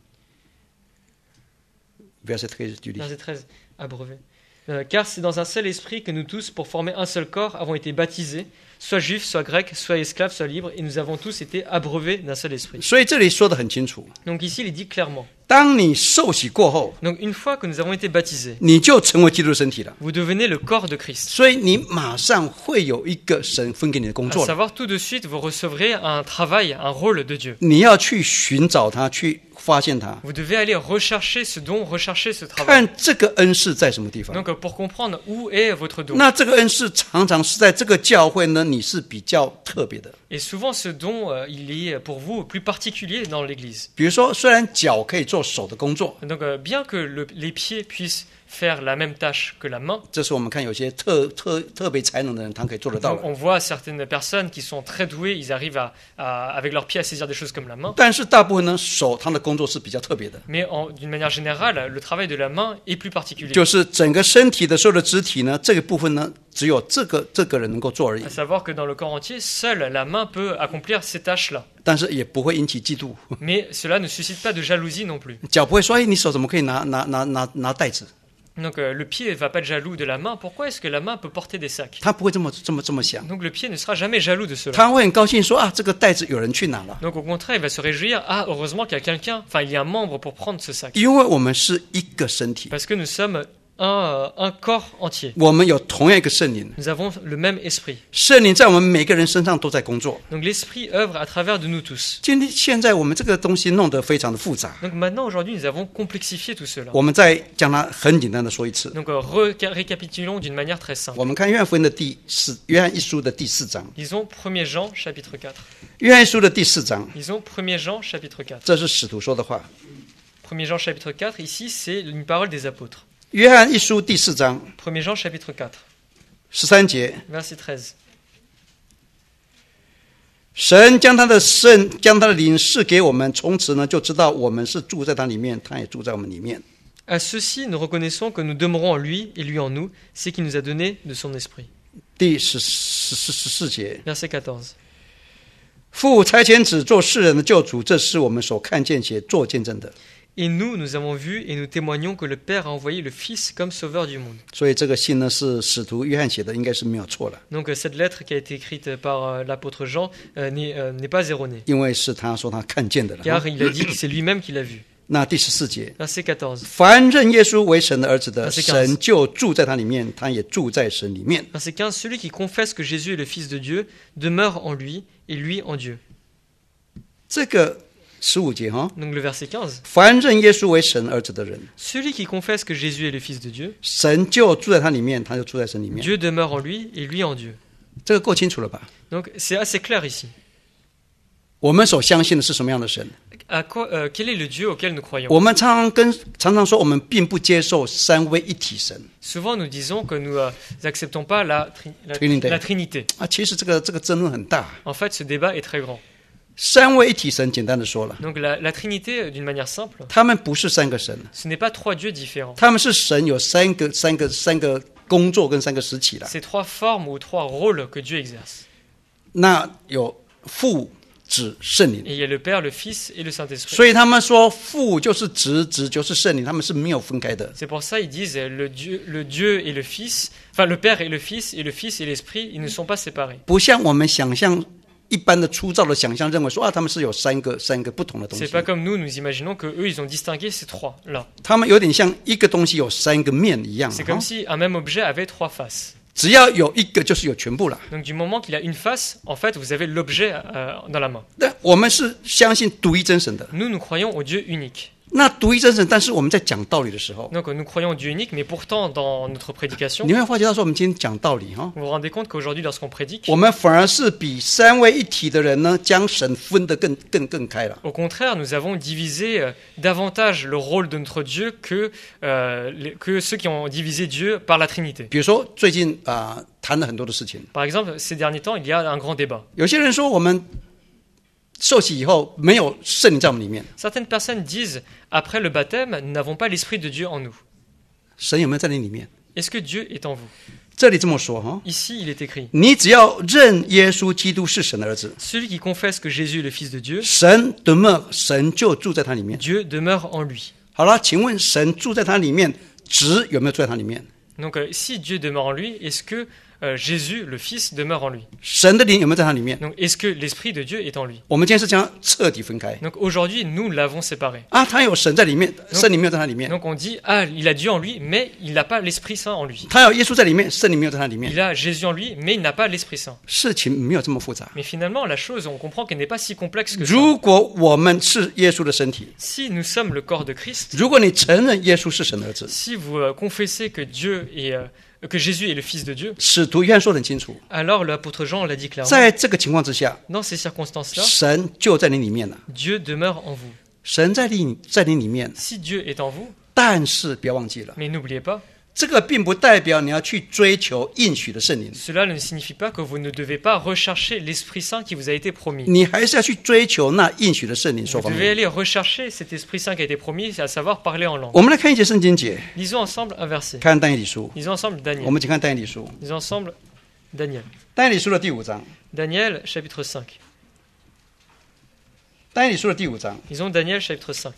[SPEAKER 1] Verset treize, tu lis.
[SPEAKER 2] Verset treize, abreuvé. Euh, car c'est dans un seul esprit que nous tous, pour former un seul corps, avons été baptisés, soit juifs, soit grecs, soit esclaves, soit libres, et nous avons tous été abreuvés d'un seul esprit.
[SPEAKER 1] 所以这里说得很清楚，
[SPEAKER 2] Donc ici, il est dit clairement.
[SPEAKER 1] 当你受洗过后，
[SPEAKER 2] Donc une fois que nous avons été baptisés,
[SPEAKER 1] 你就成为基督的身体了。
[SPEAKER 2] vous devenez le corps de Christ.
[SPEAKER 1] 所以你马上会有一个神分给你的工
[SPEAKER 2] À
[SPEAKER 1] 作了，
[SPEAKER 2] savoir, tout de suite, vous recevrez un travail, un rôle de Dieu.
[SPEAKER 1] 你要去寻找它，去发现它，
[SPEAKER 2] Vous devez aller rechercher ce don, rechercher ce travail.
[SPEAKER 1] 看这个恩赐在什么地方。
[SPEAKER 2] Donc, euh, pour comprendre où est votre don.
[SPEAKER 1] 那这个恩赐常常是在这个教会呢，你是比较特别的。
[SPEAKER 2] Et souvent, ce don, euh, il est pour vous plus particulier dans l'Église.
[SPEAKER 1] 比如说，虽然脚可以做手的工作，
[SPEAKER 2] Donc, euh, bien que le- les pieds puissent faire la même tâche que la main,
[SPEAKER 1] 这是我们看有些特特特别才能的人，他可以做得到
[SPEAKER 2] donc
[SPEAKER 1] 的。
[SPEAKER 2] on voit certaines personnes qui sont très douées, ils arrivent à, à- avec leurs pieds à saisir des choses comme la main.
[SPEAKER 1] 但是大部分呢，手他的工作是比较特别的，
[SPEAKER 2] Mais en- d'une manière générale, le travail de la main est plus particulier.
[SPEAKER 1] 就是整个身体的所有的肢体呢，这个部分呢，只有这个这个人能够做而已
[SPEAKER 2] À，savoir que dans le corps entier, seule la main peut accomplir ces tâches-là.
[SPEAKER 1] 但是也不会引起嫉妒。
[SPEAKER 2] Mais cela ne suscite pas de jalousie non plus.
[SPEAKER 1] 脚不会说，哎，你手怎么可以拿拿拿拿拿袋子？
[SPEAKER 2] Donc euh, le pied ne va pas être jaloux de la main. Pourquoi est-ce que la main peut porter des sacs?
[SPEAKER 1] 他不会这么这么这么想，
[SPEAKER 2] Donc le pied ne sera jamais jaloux de cela.
[SPEAKER 1] 他会很高兴说啊，这个袋子有人去拿了，
[SPEAKER 2] Donc au contraire, il va se réjouir. Ah, heureusement qu'il y a quelqu'un, enfin il y a un membre pour prendre ce sac.
[SPEAKER 1] 因为我们是一个身体，
[SPEAKER 2] Parce que nous sommes un, euh, un corps entier.
[SPEAKER 1] 我们有同样一个圣灵，
[SPEAKER 2] Nous avons le même esprit.
[SPEAKER 1] 圣灵在我们每个人身上都在工作。
[SPEAKER 2] Donc l'esprit œuvre à travers de nous tous.
[SPEAKER 1] 今天现在我们这个东西弄得非常的复杂，
[SPEAKER 2] Donc maintenant, aujourd'hui, nous avons complexifié tout cela.
[SPEAKER 1] 我们再将它很简单的说一次。
[SPEAKER 2] Donc euh, reca- récapitulons d'une manière très simple.
[SPEAKER 1] 我们看约翰福音的第四，约翰一书的第四章，
[SPEAKER 2] Lisons premier Jean chapitre quatre.
[SPEAKER 1] 约翰一书的第四章，
[SPEAKER 2] Lisons premier Jean chapitre quatre.
[SPEAKER 1] 这是使徒说的话。
[SPEAKER 2] premier Jean chapitre quatre, ici c'est une parole des apôtres.
[SPEAKER 1] 约翰一书第四章
[SPEAKER 2] premier Jean chapitre quatre,
[SPEAKER 1] 十三节，
[SPEAKER 2] verset treize.
[SPEAKER 1] 神将他的圣，将他的灵赐给我们，从此呢就知道我们是住在他里面，他也住在我们里面。
[SPEAKER 2] À ceci, nous reconnaissons que nous demeurons en lui et lui en nous, c'est qu'il nous a donné de son esprit.
[SPEAKER 1] 第十十十十四节，
[SPEAKER 2] Verset quatorze.
[SPEAKER 1] 父差遣子做世人的救主，这是我们所看见且做见证的。
[SPEAKER 2] Et nous, nous avons vu et nous témoignons que le Père a envoyé le Fils comme sauveur du monde.
[SPEAKER 1] 所以这个信呢是使徒约翰写的，应该是没有错了，
[SPEAKER 2] Donc euh, cette lettre qui a été écrite par euh, l'apôtre Jean euh, n'est, euh, n'est pas erronée,
[SPEAKER 1] 因为是他说他看见的了。
[SPEAKER 2] car il a dit que c'est lui-même qui l'a vu.
[SPEAKER 1] 那第十四节，
[SPEAKER 2] Verset quatorze.
[SPEAKER 1] 凡认耶稣为神的儿子的，
[SPEAKER 2] Verset quinze.
[SPEAKER 1] 神就住在他里面，他也住在神里面。
[SPEAKER 2] Verset quinze. Celui qui confesse que Jésus est le Fils de Dieu demeure en lui et lui en Dieu.
[SPEAKER 1] 这个十五节哈，
[SPEAKER 2] Donc le verset quinze.
[SPEAKER 1] 凡认耶稣为神儿子的人，
[SPEAKER 2] Celui qui confesse que Jésus est le Fils de Dieu,
[SPEAKER 1] 神就住在他里面，他就住在神里面。
[SPEAKER 2] Dieu demeure en lui et lui en Dieu.
[SPEAKER 1] 这个够清楚了吧？
[SPEAKER 2] Donc c'est assez clair ici.
[SPEAKER 1] 我们所相信的是什么样的神？
[SPEAKER 2] À quoi, euh, quel est le Dieu auquel nous croyons?
[SPEAKER 1] 我们常常跟常常说，我们并不接受三位一体神
[SPEAKER 2] Souvent nous disons que nous euh, n'acceptons pas la, tri- la,
[SPEAKER 1] Trinité.
[SPEAKER 2] la Trinité.
[SPEAKER 1] 啊。其实这个这个争论很大。
[SPEAKER 2] En fait, ce débat est très grand.
[SPEAKER 1] 三位一体神，简单的说了，
[SPEAKER 2] Donc la, la Trinité, euh, d'une manière simple,
[SPEAKER 1] 他们不是三个神，
[SPEAKER 2] ce n'est pas trois dieux différents.
[SPEAKER 1] 他们是神有三个三个三个工作跟三个时期了。
[SPEAKER 2] C'est trois formes ou trois rôles que Dieu exerce.
[SPEAKER 1] 那有父、子、圣灵，
[SPEAKER 2] Et il y a le Père, le Fils et le Saint-Esprit.
[SPEAKER 1] 所以他们说父就是子，子就是圣灵，他们是没有分开的。
[SPEAKER 2] C'est pour ça ils disent euh, le Dieu, le Dieu et le Fils, enfin le Père et le Fils et le Fils et l'Esprit, ils ne sont pas séparés.
[SPEAKER 1] 不像我们想象一般的粗糙的想象认为说啊，他们是有三个三个不同的东
[SPEAKER 2] C'est
[SPEAKER 1] 西，
[SPEAKER 2] pas comme nous, nous imaginons que eux, ils ont distingué ces trois là.
[SPEAKER 1] 他们有点像一个东西有三个面一样。
[SPEAKER 2] C'est comme si un même objet avait trois faces.
[SPEAKER 1] 只要有一个就是有全部了。
[SPEAKER 2] Donc du moment qu'il a une face, en fait, vous avez l'objet euh, dans la main.
[SPEAKER 1] 但我们是相信独一真神的，
[SPEAKER 2] Nous, nous croyons au Dieu unique.
[SPEAKER 1] 那独一真神，但是我们在讲道理的时候，
[SPEAKER 2] Donc nous croyons au Dieu unique, mais pourtant dans notre prédication,
[SPEAKER 1] 你会发觉到说，我们今天讲道理哈，
[SPEAKER 2] vous vous rendez compte qu'aujourd'hui, lorsqu'on prédique,
[SPEAKER 1] 我们反而是比三位一体的人呢，将神分得更更更开了。
[SPEAKER 2] au contraire, nous avons divisé euh, davantage le rôle de notre Dieu que, euh, les- que ceux qui ont divisé Dieu par la Trinité.
[SPEAKER 1] 比如说最近啊、谈了很多的事情，
[SPEAKER 2] Par exemple, ces derniers temps, il y a un grand débat.
[SPEAKER 1] 有些人说我们受洗以后没有圣灵在我们里面，
[SPEAKER 2] Certaines personnes disent, après le baptême, nous n'avons pas l'Esprit de Dieu en nous.
[SPEAKER 1] 神有没有在你里面？
[SPEAKER 2] Est-ce que Dieu est en vous?
[SPEAKER 1] 这里这么说哈，
[SPEAKER 2] Ici, il est écrit,
[SPEAKER 1] 你只要认耶稣基督是神的儿子，
[SPEAKER 2] celui qui confesse que Jésus est le Fils de Dieu,
[SPEAKER 1] 神的么神就住在他里面。
[SPEAKER 2] Dieu demeure en lui.
[SPEAKER 1] 好了，请问神住在他里面，子有没有住在他里面？
[SPEAKER 2] Donc euh, si Dieu demeure en lui, est-ce que euh, Jésus, le Fils, demeure en lui?
[SPEAKER 1] 神的灵有没有在他里面？
[SPEAKER 2] Donc est-ce que l'Esprit de Dieu est en lui?
[SPEAKER 1] 我们今天是将它彻底分开
[SPEAKER 2] Donc aujourd'hui, nous l'avons séparé.
[SPEAKER 1] 啊，他有神在里面，圣灵没有在他里面；
[SPEAKER 2] Donc on dit, ah, il a Dieu en lui, mais il n'a pas l'Esprit Saint en lui.
[SPEAKER 1] 他有耶稣在里面，圣灵没有在他里面。
[SPEAKER 2] Il a Jésus en lui, mais il n'a pas l'Esprit Saint.
[SPEAKER 1] 事情没有这么复杂。
[SPEAKER 2] Mais finalement, la chose, on comprend qu'elle n'est pas si complexe que ça.
[SPEAKER 1] 如果我们是耶稣的身体，
[SPEAKER 2] Si nous sommes le corps de Christ,
[SPEAKER 1] 如果你承认耶稣是神的儿子，
[SPEAKER 2] si vous euh, confessez que Dieu est, euh, que Jésus est le Fils de Dieu,
[SPEAKER 1] 使徒约翰说得很清楚，
[SPEAKER 2] alors l'apôtre Jean l'a dit clairement.
[SPEAKER 1] 在这个情况之下，
[SPEAKER 2] Dans ces circonstances-là,
[SPEAKER 1] 神就在你里面了。
[SPEAKER 2] Dieu demeure en vous.
[SPEAKER 1] 神在你在你里面，
[SPEAKER 2] Si Dieu est en vous,
[SPEAKER 1] 但是不要忘记了，
[SPEAKER 2] mais n'oubliez pas,
[SPEAKER 1] 这个并不代表你要去追求应许的圣灵，
[SPEAKER 2] cela ne signifie pas que vous ne devez pas rechercher l'Esprit Saint qui vous a été promis.
[SPEAKER 1] 你还是要去追求那应许的圣灵所
[SPEAKER 2] Vous
[SPEAKER 1] 方
[SPEAKER 2] devez
[SPEAKER 1] 面。
[SPEAKER 2] aller rechercher cet Esprit Saint qui a été promis, c'est à savoir parler en langue.
[SPEAKER 1] 我们来看一节圣经节，
[SPEAKER 2] Lisons ensemble un verset.
[SPEAKER 1] 看但以理书。
[SPEAKER 2] Lisons ensemble
[SPEAKER 1] 我
[SPEAKER 2] Daniel.
[SPEAKER 1] 们请看但以理书，
[SPEAKER 2] Lisons ensemble Daniel.
[SPEAKER 1] 但以理书的第五章，
[SPEAKER 2] Daniel, chapitre cinq.
[SPEAKER 1] 但以理书的第五章，
[SPEAKER 2] Lisons Daniel, chapitre cinq.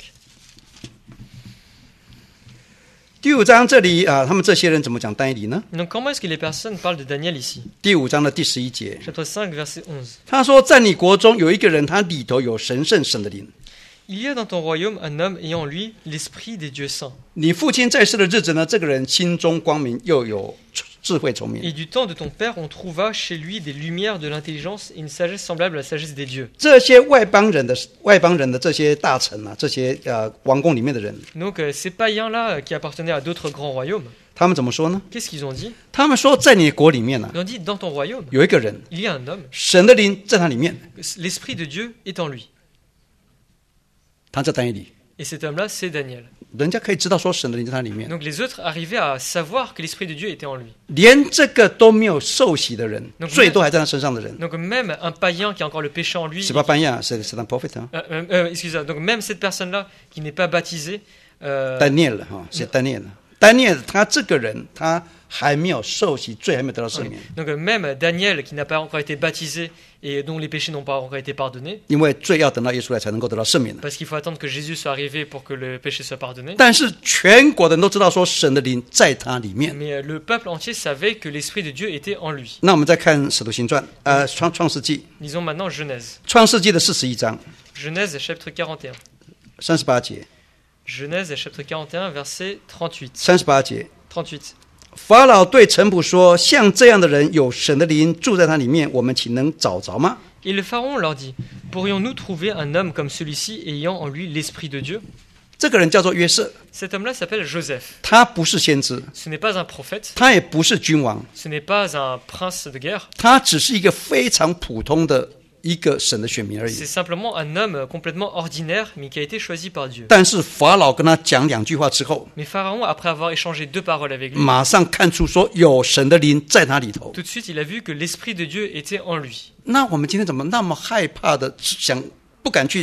[SPEAKER 1] 第五章这里啊，他们这些人怎么讲但以理呢？
[SPEAKER 2] Donc comment est-ce que les personnes parlent de Daniel ici?
[SPEAKER 1] 第五章的第十一节，
[SPEAKER 2] Chapitre cinq, verset onze.
[SPEAKER 1] 他说，在你国中有一个人，他里头有神圣神的灵。
[SPEAKER 2] Il y a dans ton royaume un homme ayant en lui l'esprit des dieux saints.
[SPEAKER 1] 你父亲在世的日子呢，这个人心中光明，又有智慧聪明。
[SPEAKER 2] Et du temps de ton père, on trouva chez lui des lumières de l'intelligence et une sagesse semblable à la sagesse des dieux.
[SPEAKER 1] 这些外邦人的外邦人的这些大臣啊，这些呃王宫里面的人，
[SPEAKER 2] Donc euh, ces païens-là euh, qui appartenaient à d'autres grands royaumes,
[SPEAKER 1] 他们怎么说呢？
[SPEAKER 2] qu'est-ce qu'ils ont dit?
[SPEAKER 1] 他们说，在你国里面呢、
[SPEAKER 2] Ils ont dit, dans ton royaume,
[SPEAKER 1] 有一个人，
[SPEAKER 2] il y a un homme,
[SPEAKER 1] 神的灵在他里面，
[SPEAKER 2] l'esprit de Dieu est en lui.
[SPEAKER 1] 他叫但以理。
[SPEAKER 2] Et cet homme-là, c'est Daniel.
[SPEAKER 1] 人家可以知道说神的灵在他里面，
[SPEAKER 2] Donc les autres arrivaient à savoir que l'esprit de Dieu était en lui.
[SPEAKER 1] 连这个都没有受洗的人，
[SPEAKER 2] 那
[SPEAKER 1] 罪都还在他身上的人，
[SPEAKER 2] Donc même un païen qui a encore le péché en lui,
[SPEAKER 1] 是吧？班亚是是当 prophet 啊，
[SPEAKER 2] euh, euh, euh, excusez-moi, donc même cette personne-là qui n'est pas baptisée, euh,
[SPEAKER 1] 丹念了哈，是丹念了。丹念他这个人，他还没有受洗，罪还没有得到赦免，
[SPEAKER 2] donc euh, même Daniel qui n'a pas encore été baptisé et dont les péchés n'ont pas encore été pardonnés,
[SPEAKER 1] 因为罪要等到耶稣来才能够得到赦免的。
[SPEAKER 2] parce qu'il faut attendre que Jésus soit arrivé pour que le péché soit pardonné.
[SPEAKER 1] 但是全国的人都知道说神的灵在他里面。
[SPEAKER 2] Mais euh, le peuple entier savait que l'esprit de Dieu était en lui.
[SPEAKER 1] 那我们再看使徒行传，呃，创创世纪，
[SPEAKER 2] Lisons maintenant Genèse.
[SPEAKER 1] 创世纪的四十一章
[SPEAKER 2] Genèse chapitre quarante et un.
[SPEAKER 1] 三十八节，
[SPEAKER 2] Genèse chapitre quarante et un, verset trente-huit.
[SPEAKER 1] 三十八节，
[SPEAKER 2] trente-huit.
[SPEAKER 1] 法老对臣仆说：“像这样的人有神的灵住在他里面，我们岂能找着吗？”
[SPEAKER 2] Et le pharaon leur dit, pourrions-nous trouver un homme comme celui-ci ayant en lui l'esprit de Dieu?
[SPEAKER 1] 这个人叫做约瑟，
[SPEAKER 2] Cet homme-là s'appelle Joseph.
[SPEAKER 1] 他不是先知，
[SPEAKER 2] Ce n'est pas un prophète,
[SPEAKER 1] 他也不是君王，
[SPEAKER 2] ce n'est pas un prince de guerre,
[SPEAKER 1] 他只是一个非常普通的一个神的选民而已
[SPEAKER 2] c'est。simplement un homme complètement ordinaire mais qui a été choisi par Dieu.
[SPEAKER 1] 但是法老跟他讲两句话之后，
[SPEAKER 2] Mais Pharaon, après avoir échangé deux paroles avec lui,
[SPEAKER 1] 马上看出说有神的灵在他里头。
[SPEAKER 2] tout de suite il a vu que l'esprit de Dieu était en lui.
[SPEAKER 1] 那我们今天怎么那么害怕的想不敢去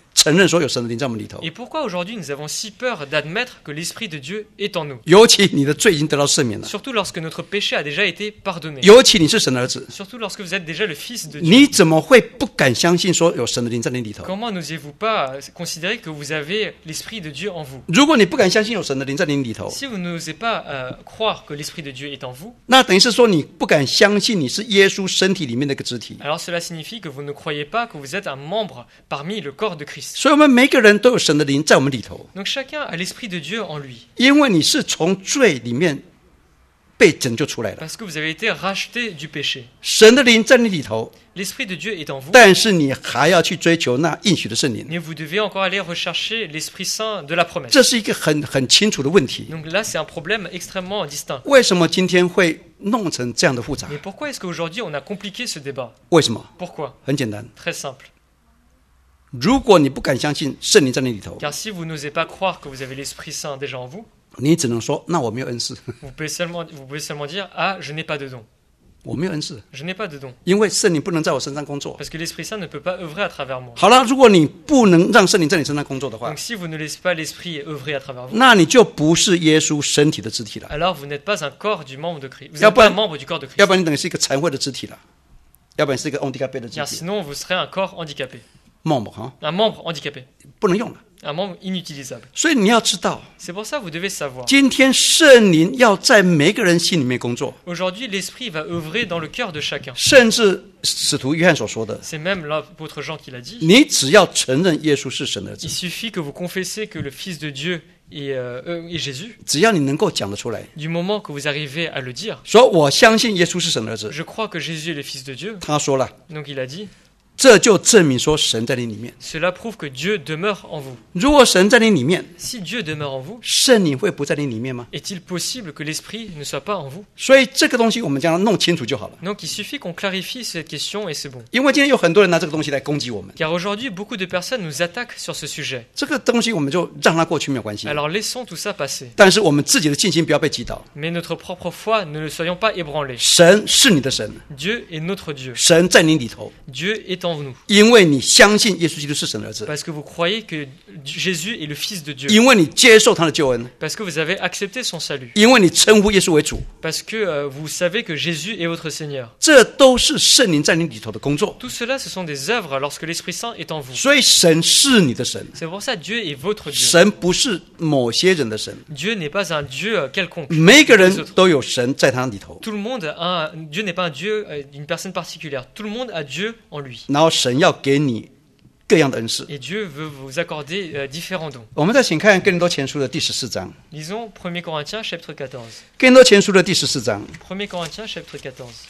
[SPEAKER 1] 承认说有神的灵在我们里头？
[SPEAKER 2] Et pourquoi aujourd'hui nous avons si peur d'admettre que l'Esprit de Dieu est en nous?
[SPEAKER 1] 尤其你的罪已经得到赦免了，
[SPEAKER 2] Surtout lorsque notre péché a déjà été pardonné.
[SPEAKER 1] 尤其你是神的儿子，
[SPEAKER 2] Surtout lorsque vous êtes déjà le Fils de Dieu.
[SPEAKER 1] 你怎么会不敢相信说有神的灵在你里头？
[SPEAKER 2] Comment n'osez-vous pas considérer que vous avez l'Esprit de Dieu en vous?
[SPEAKER 1] 如果你不敢相信有神的灵在你里头，
[SPEAKER 2] Si vous n'osez pas euh, croire que l'Esprit de Dieu est en vous,
[SPEAKER 1] 那等于是说你不敢相信你是耶稣身体里面的一个肢体。
[SPEAKER 2] alors cela signifie que vous ne croyez pas que vous êtes un membre parmi le corps de Christ.
[SPEAKER 1] 所以我们每个人都有神的灵在我们里头，
[SPEAKER 2] Donc chacun a l'Esprit de Dieu en lui,
[SPEAKER 1] 因为你是从罪里面被拯救出来了，
[SPEAKER 2] parce que vous avez été racheté du péché.
[SPEAKER 1] 神的灵在你里头，
[SPEAKER 2] L'Esprit de Dieu est en vous,
[SPEAKER 1] 但是你还要去追求那应许的圣灵，
[SPEAKER 2] mais vous devez encore aller rechercher l'Esprit Saint de la promesse.
[SPEAKER 1] 这是一个很很清楚的问题。
[SPEAKER 2] Donc là, c'est un problème extrêmement distinct.
[SPEAKER 1] 为什么今天会弄成这样的复杂？
[SPEAKER 2] Mais pourquoi est-ce qu'aujourd'hui on a compliqué ce débat?
[SPEAKER 1] 为什么？
[SPEAKER 2] Pourquoi?
[SPEAKER 1] 很简单，
[SPEAKER 2] Très simple.
[SPEAKER 1] 如果你不敢相信圣灵在你里头，
[SPEAKER 2] Car si vous n'osez pas croire que vous avez l'Esprit Saint déjà en vous,
[SPEAKER 1] 你只能说那我没有恩赐，
[SPEAKER 2] vous pouvez seulement, vous pouvez seulement dire « Ah, je n'ai pas de don.
[SPEAKER 1] 我没有恩赐，
[SPEAKER 2] Je n'ai pas de don. »
[SPEAKER 1] 因为圣灵不能在我身上工作。
[SPEAKER 2] Parce que l'Esprit Saint ne peut pas œuvrer à travers moi.
[SPEAKER 1] 好了，如果你不能让圣灵在你身上工作的话
[SPEAKER 2] Donc，si vous ne laissez pas l'Esprit œuvrer à travers vous,
[SPEAKER 1] 那你就不是耶稣身体的肢体了，
[SPEAKER 2] alors vous n'êtes pas un corps du membre de Christ. Vous
[SPEAKER 1] Y a
[SPEAKER 2] n'êtes pas
[SPEAKER 1] pas-
[SPEAKER 2] un membre du corps de
[SPEAKER 1] 要
[SPEAKER 2] Christ.
[SPEAKER 1] 不然你等于是一个残废的肢体了，要不然是一个 handicapé 的肢
[SPEAKER 2] Car
[SPEAKER 1] 体，
[SPEAKER 2] sinon, vous serez un corps handicapé.
[SPEAKER 1] 梦梦哈，
[SPEAKER 2] Un membre handicapé.
[SPEAKER 1] 不能用了。
[SPEAKER 2] Un membre inutilisable.
[SPEAKER 1] 所以你要知道，
[SPEAKER 2] C'est pour ça que vous devez savoir.
[SPEAKER 1] 今天圣灵要在每个人心里面工作，
[SPEAKER 2] Aujourd'hui, l'Esprit va œuvrer dans le cœur de chacun.
[SPEAKER 1] 甚至使徒约翰所说的，
[SPEAKER 2] C'est même l'apôtre Jean qui l'a dit.
[SPEAKER 1] 你只要承认耶稣是神的儿子
[SPEAKER 2] Il， suffit que vous confessez que le Fils de Dieu est, euh, euh, est Jésus.
[SPEAKER 1] 只要你能够讲得出来，
[SPEAKER 2] Du moment que vous arrivez à le dire,
[SPEAKER 1] 说我相信耶稣是神的儿子，
[SPEAKER 2] je crois que Jésus est le Fils de Dieu.
[SPEAKER 1] 他说了，
[SPEAKER 2] Donc il a dit,
[SPEAKER 1] 这就证明说神在你里面。
[SPEAKER 2] cela prouve que Dieu demeure en vous.
[SPEAKER 1] 如果神在你里面，
[SPEAKER 2] Si Dieu demeure en vous,
[SPEAKER 1] 圣灵会不在你里面吗？
[SPEAKER 2] est-il possible que l'Esprit ne soit pas en vous?
[SPEAKER 1] 所以这个东西我们将它弄清楚就好了。
[SPEAKER 2] Donc il suffit qu'on clarifie cette question et c'est bon.
[SPEAKER 1] 因为今天有很多人拿这个东西来攻击我们，
[SPEAKER 2] Car aujourd'hui, beaucoup de personnes nous attaquent sur ce sujet.
[SPEAKER 1] 这个东西我们就让它过去没有关系。
[SPEAKER 2] Alors laissons tout ça passer.
[SPEAKER 1] 但是我们自己的信心不要被击倒。
[SPEAKER 2] Mais notre propre foi, ne le soyons pas ébranlés.
[SPEAKER 1] 神是你的神，
[SPEAKER 2] Dieu est notre Dieu.
[SPEAKER 1] 神在你里头，
[SPEAKER 2] Dieu est en nous.
[SPEAKER 1] 因为你相信耶稣基督是神的儿子，
[SPEAKER 2] Parce que vous croyez que Jésus est le Fils de Dieu.
[SPEAKER 1] 因为你接受他的救恩，
[SPEAKER 2] Parce que vous avez accepté son salut.
[SPEAKER 1] 因为你称呼耶稣为主，
[SPEAKER 2] Parce que euh, vous savez que Jésus est votre Seigneur.
[SPEAKER 1] 这都是圣灵在你里头的工作。
[SPEAKER 2] Tout cela, ce sont des œuvres lorsque l'Esprit Saint est en vous.
[SPEAKER 1] 所以神是你的神，
[SPEAKER 2] C'est pour ça que Dieu est votre Dieu.
[SPEAKER 1] 神不是某些人的神，
[SPEAKER 2] Dieu n'est pas un Dieu euh, quelconque.
[SPEAKER 1] 每个
[SPEAKER 2] Les
[SPEAKER 1] 人
[SPEAKER 2] autres.
[SPEAKER 1] 都有神在他里头，
[SPEAKER 2] Tout le monde a un, Dieu n'est pas un Dieu euh, d'une personne particulière. Tout le monde a Dieu en lui.
[SPEAKER 1] 然后神要给你各样的恩赐。
[SPEAKER 2] Et Dieu veut vous accorder euh, différents dons.
[SPEAKER 1] 我们再请看哥林多前书的第十四章，
[SPEAKER 2] Lisons premier Corinthiens chapitre quatorze.
[SPEAKER 1] 哥林多前书的第十四章。
[SPEAKER 2] premier Corinthiens chapitre quatorze.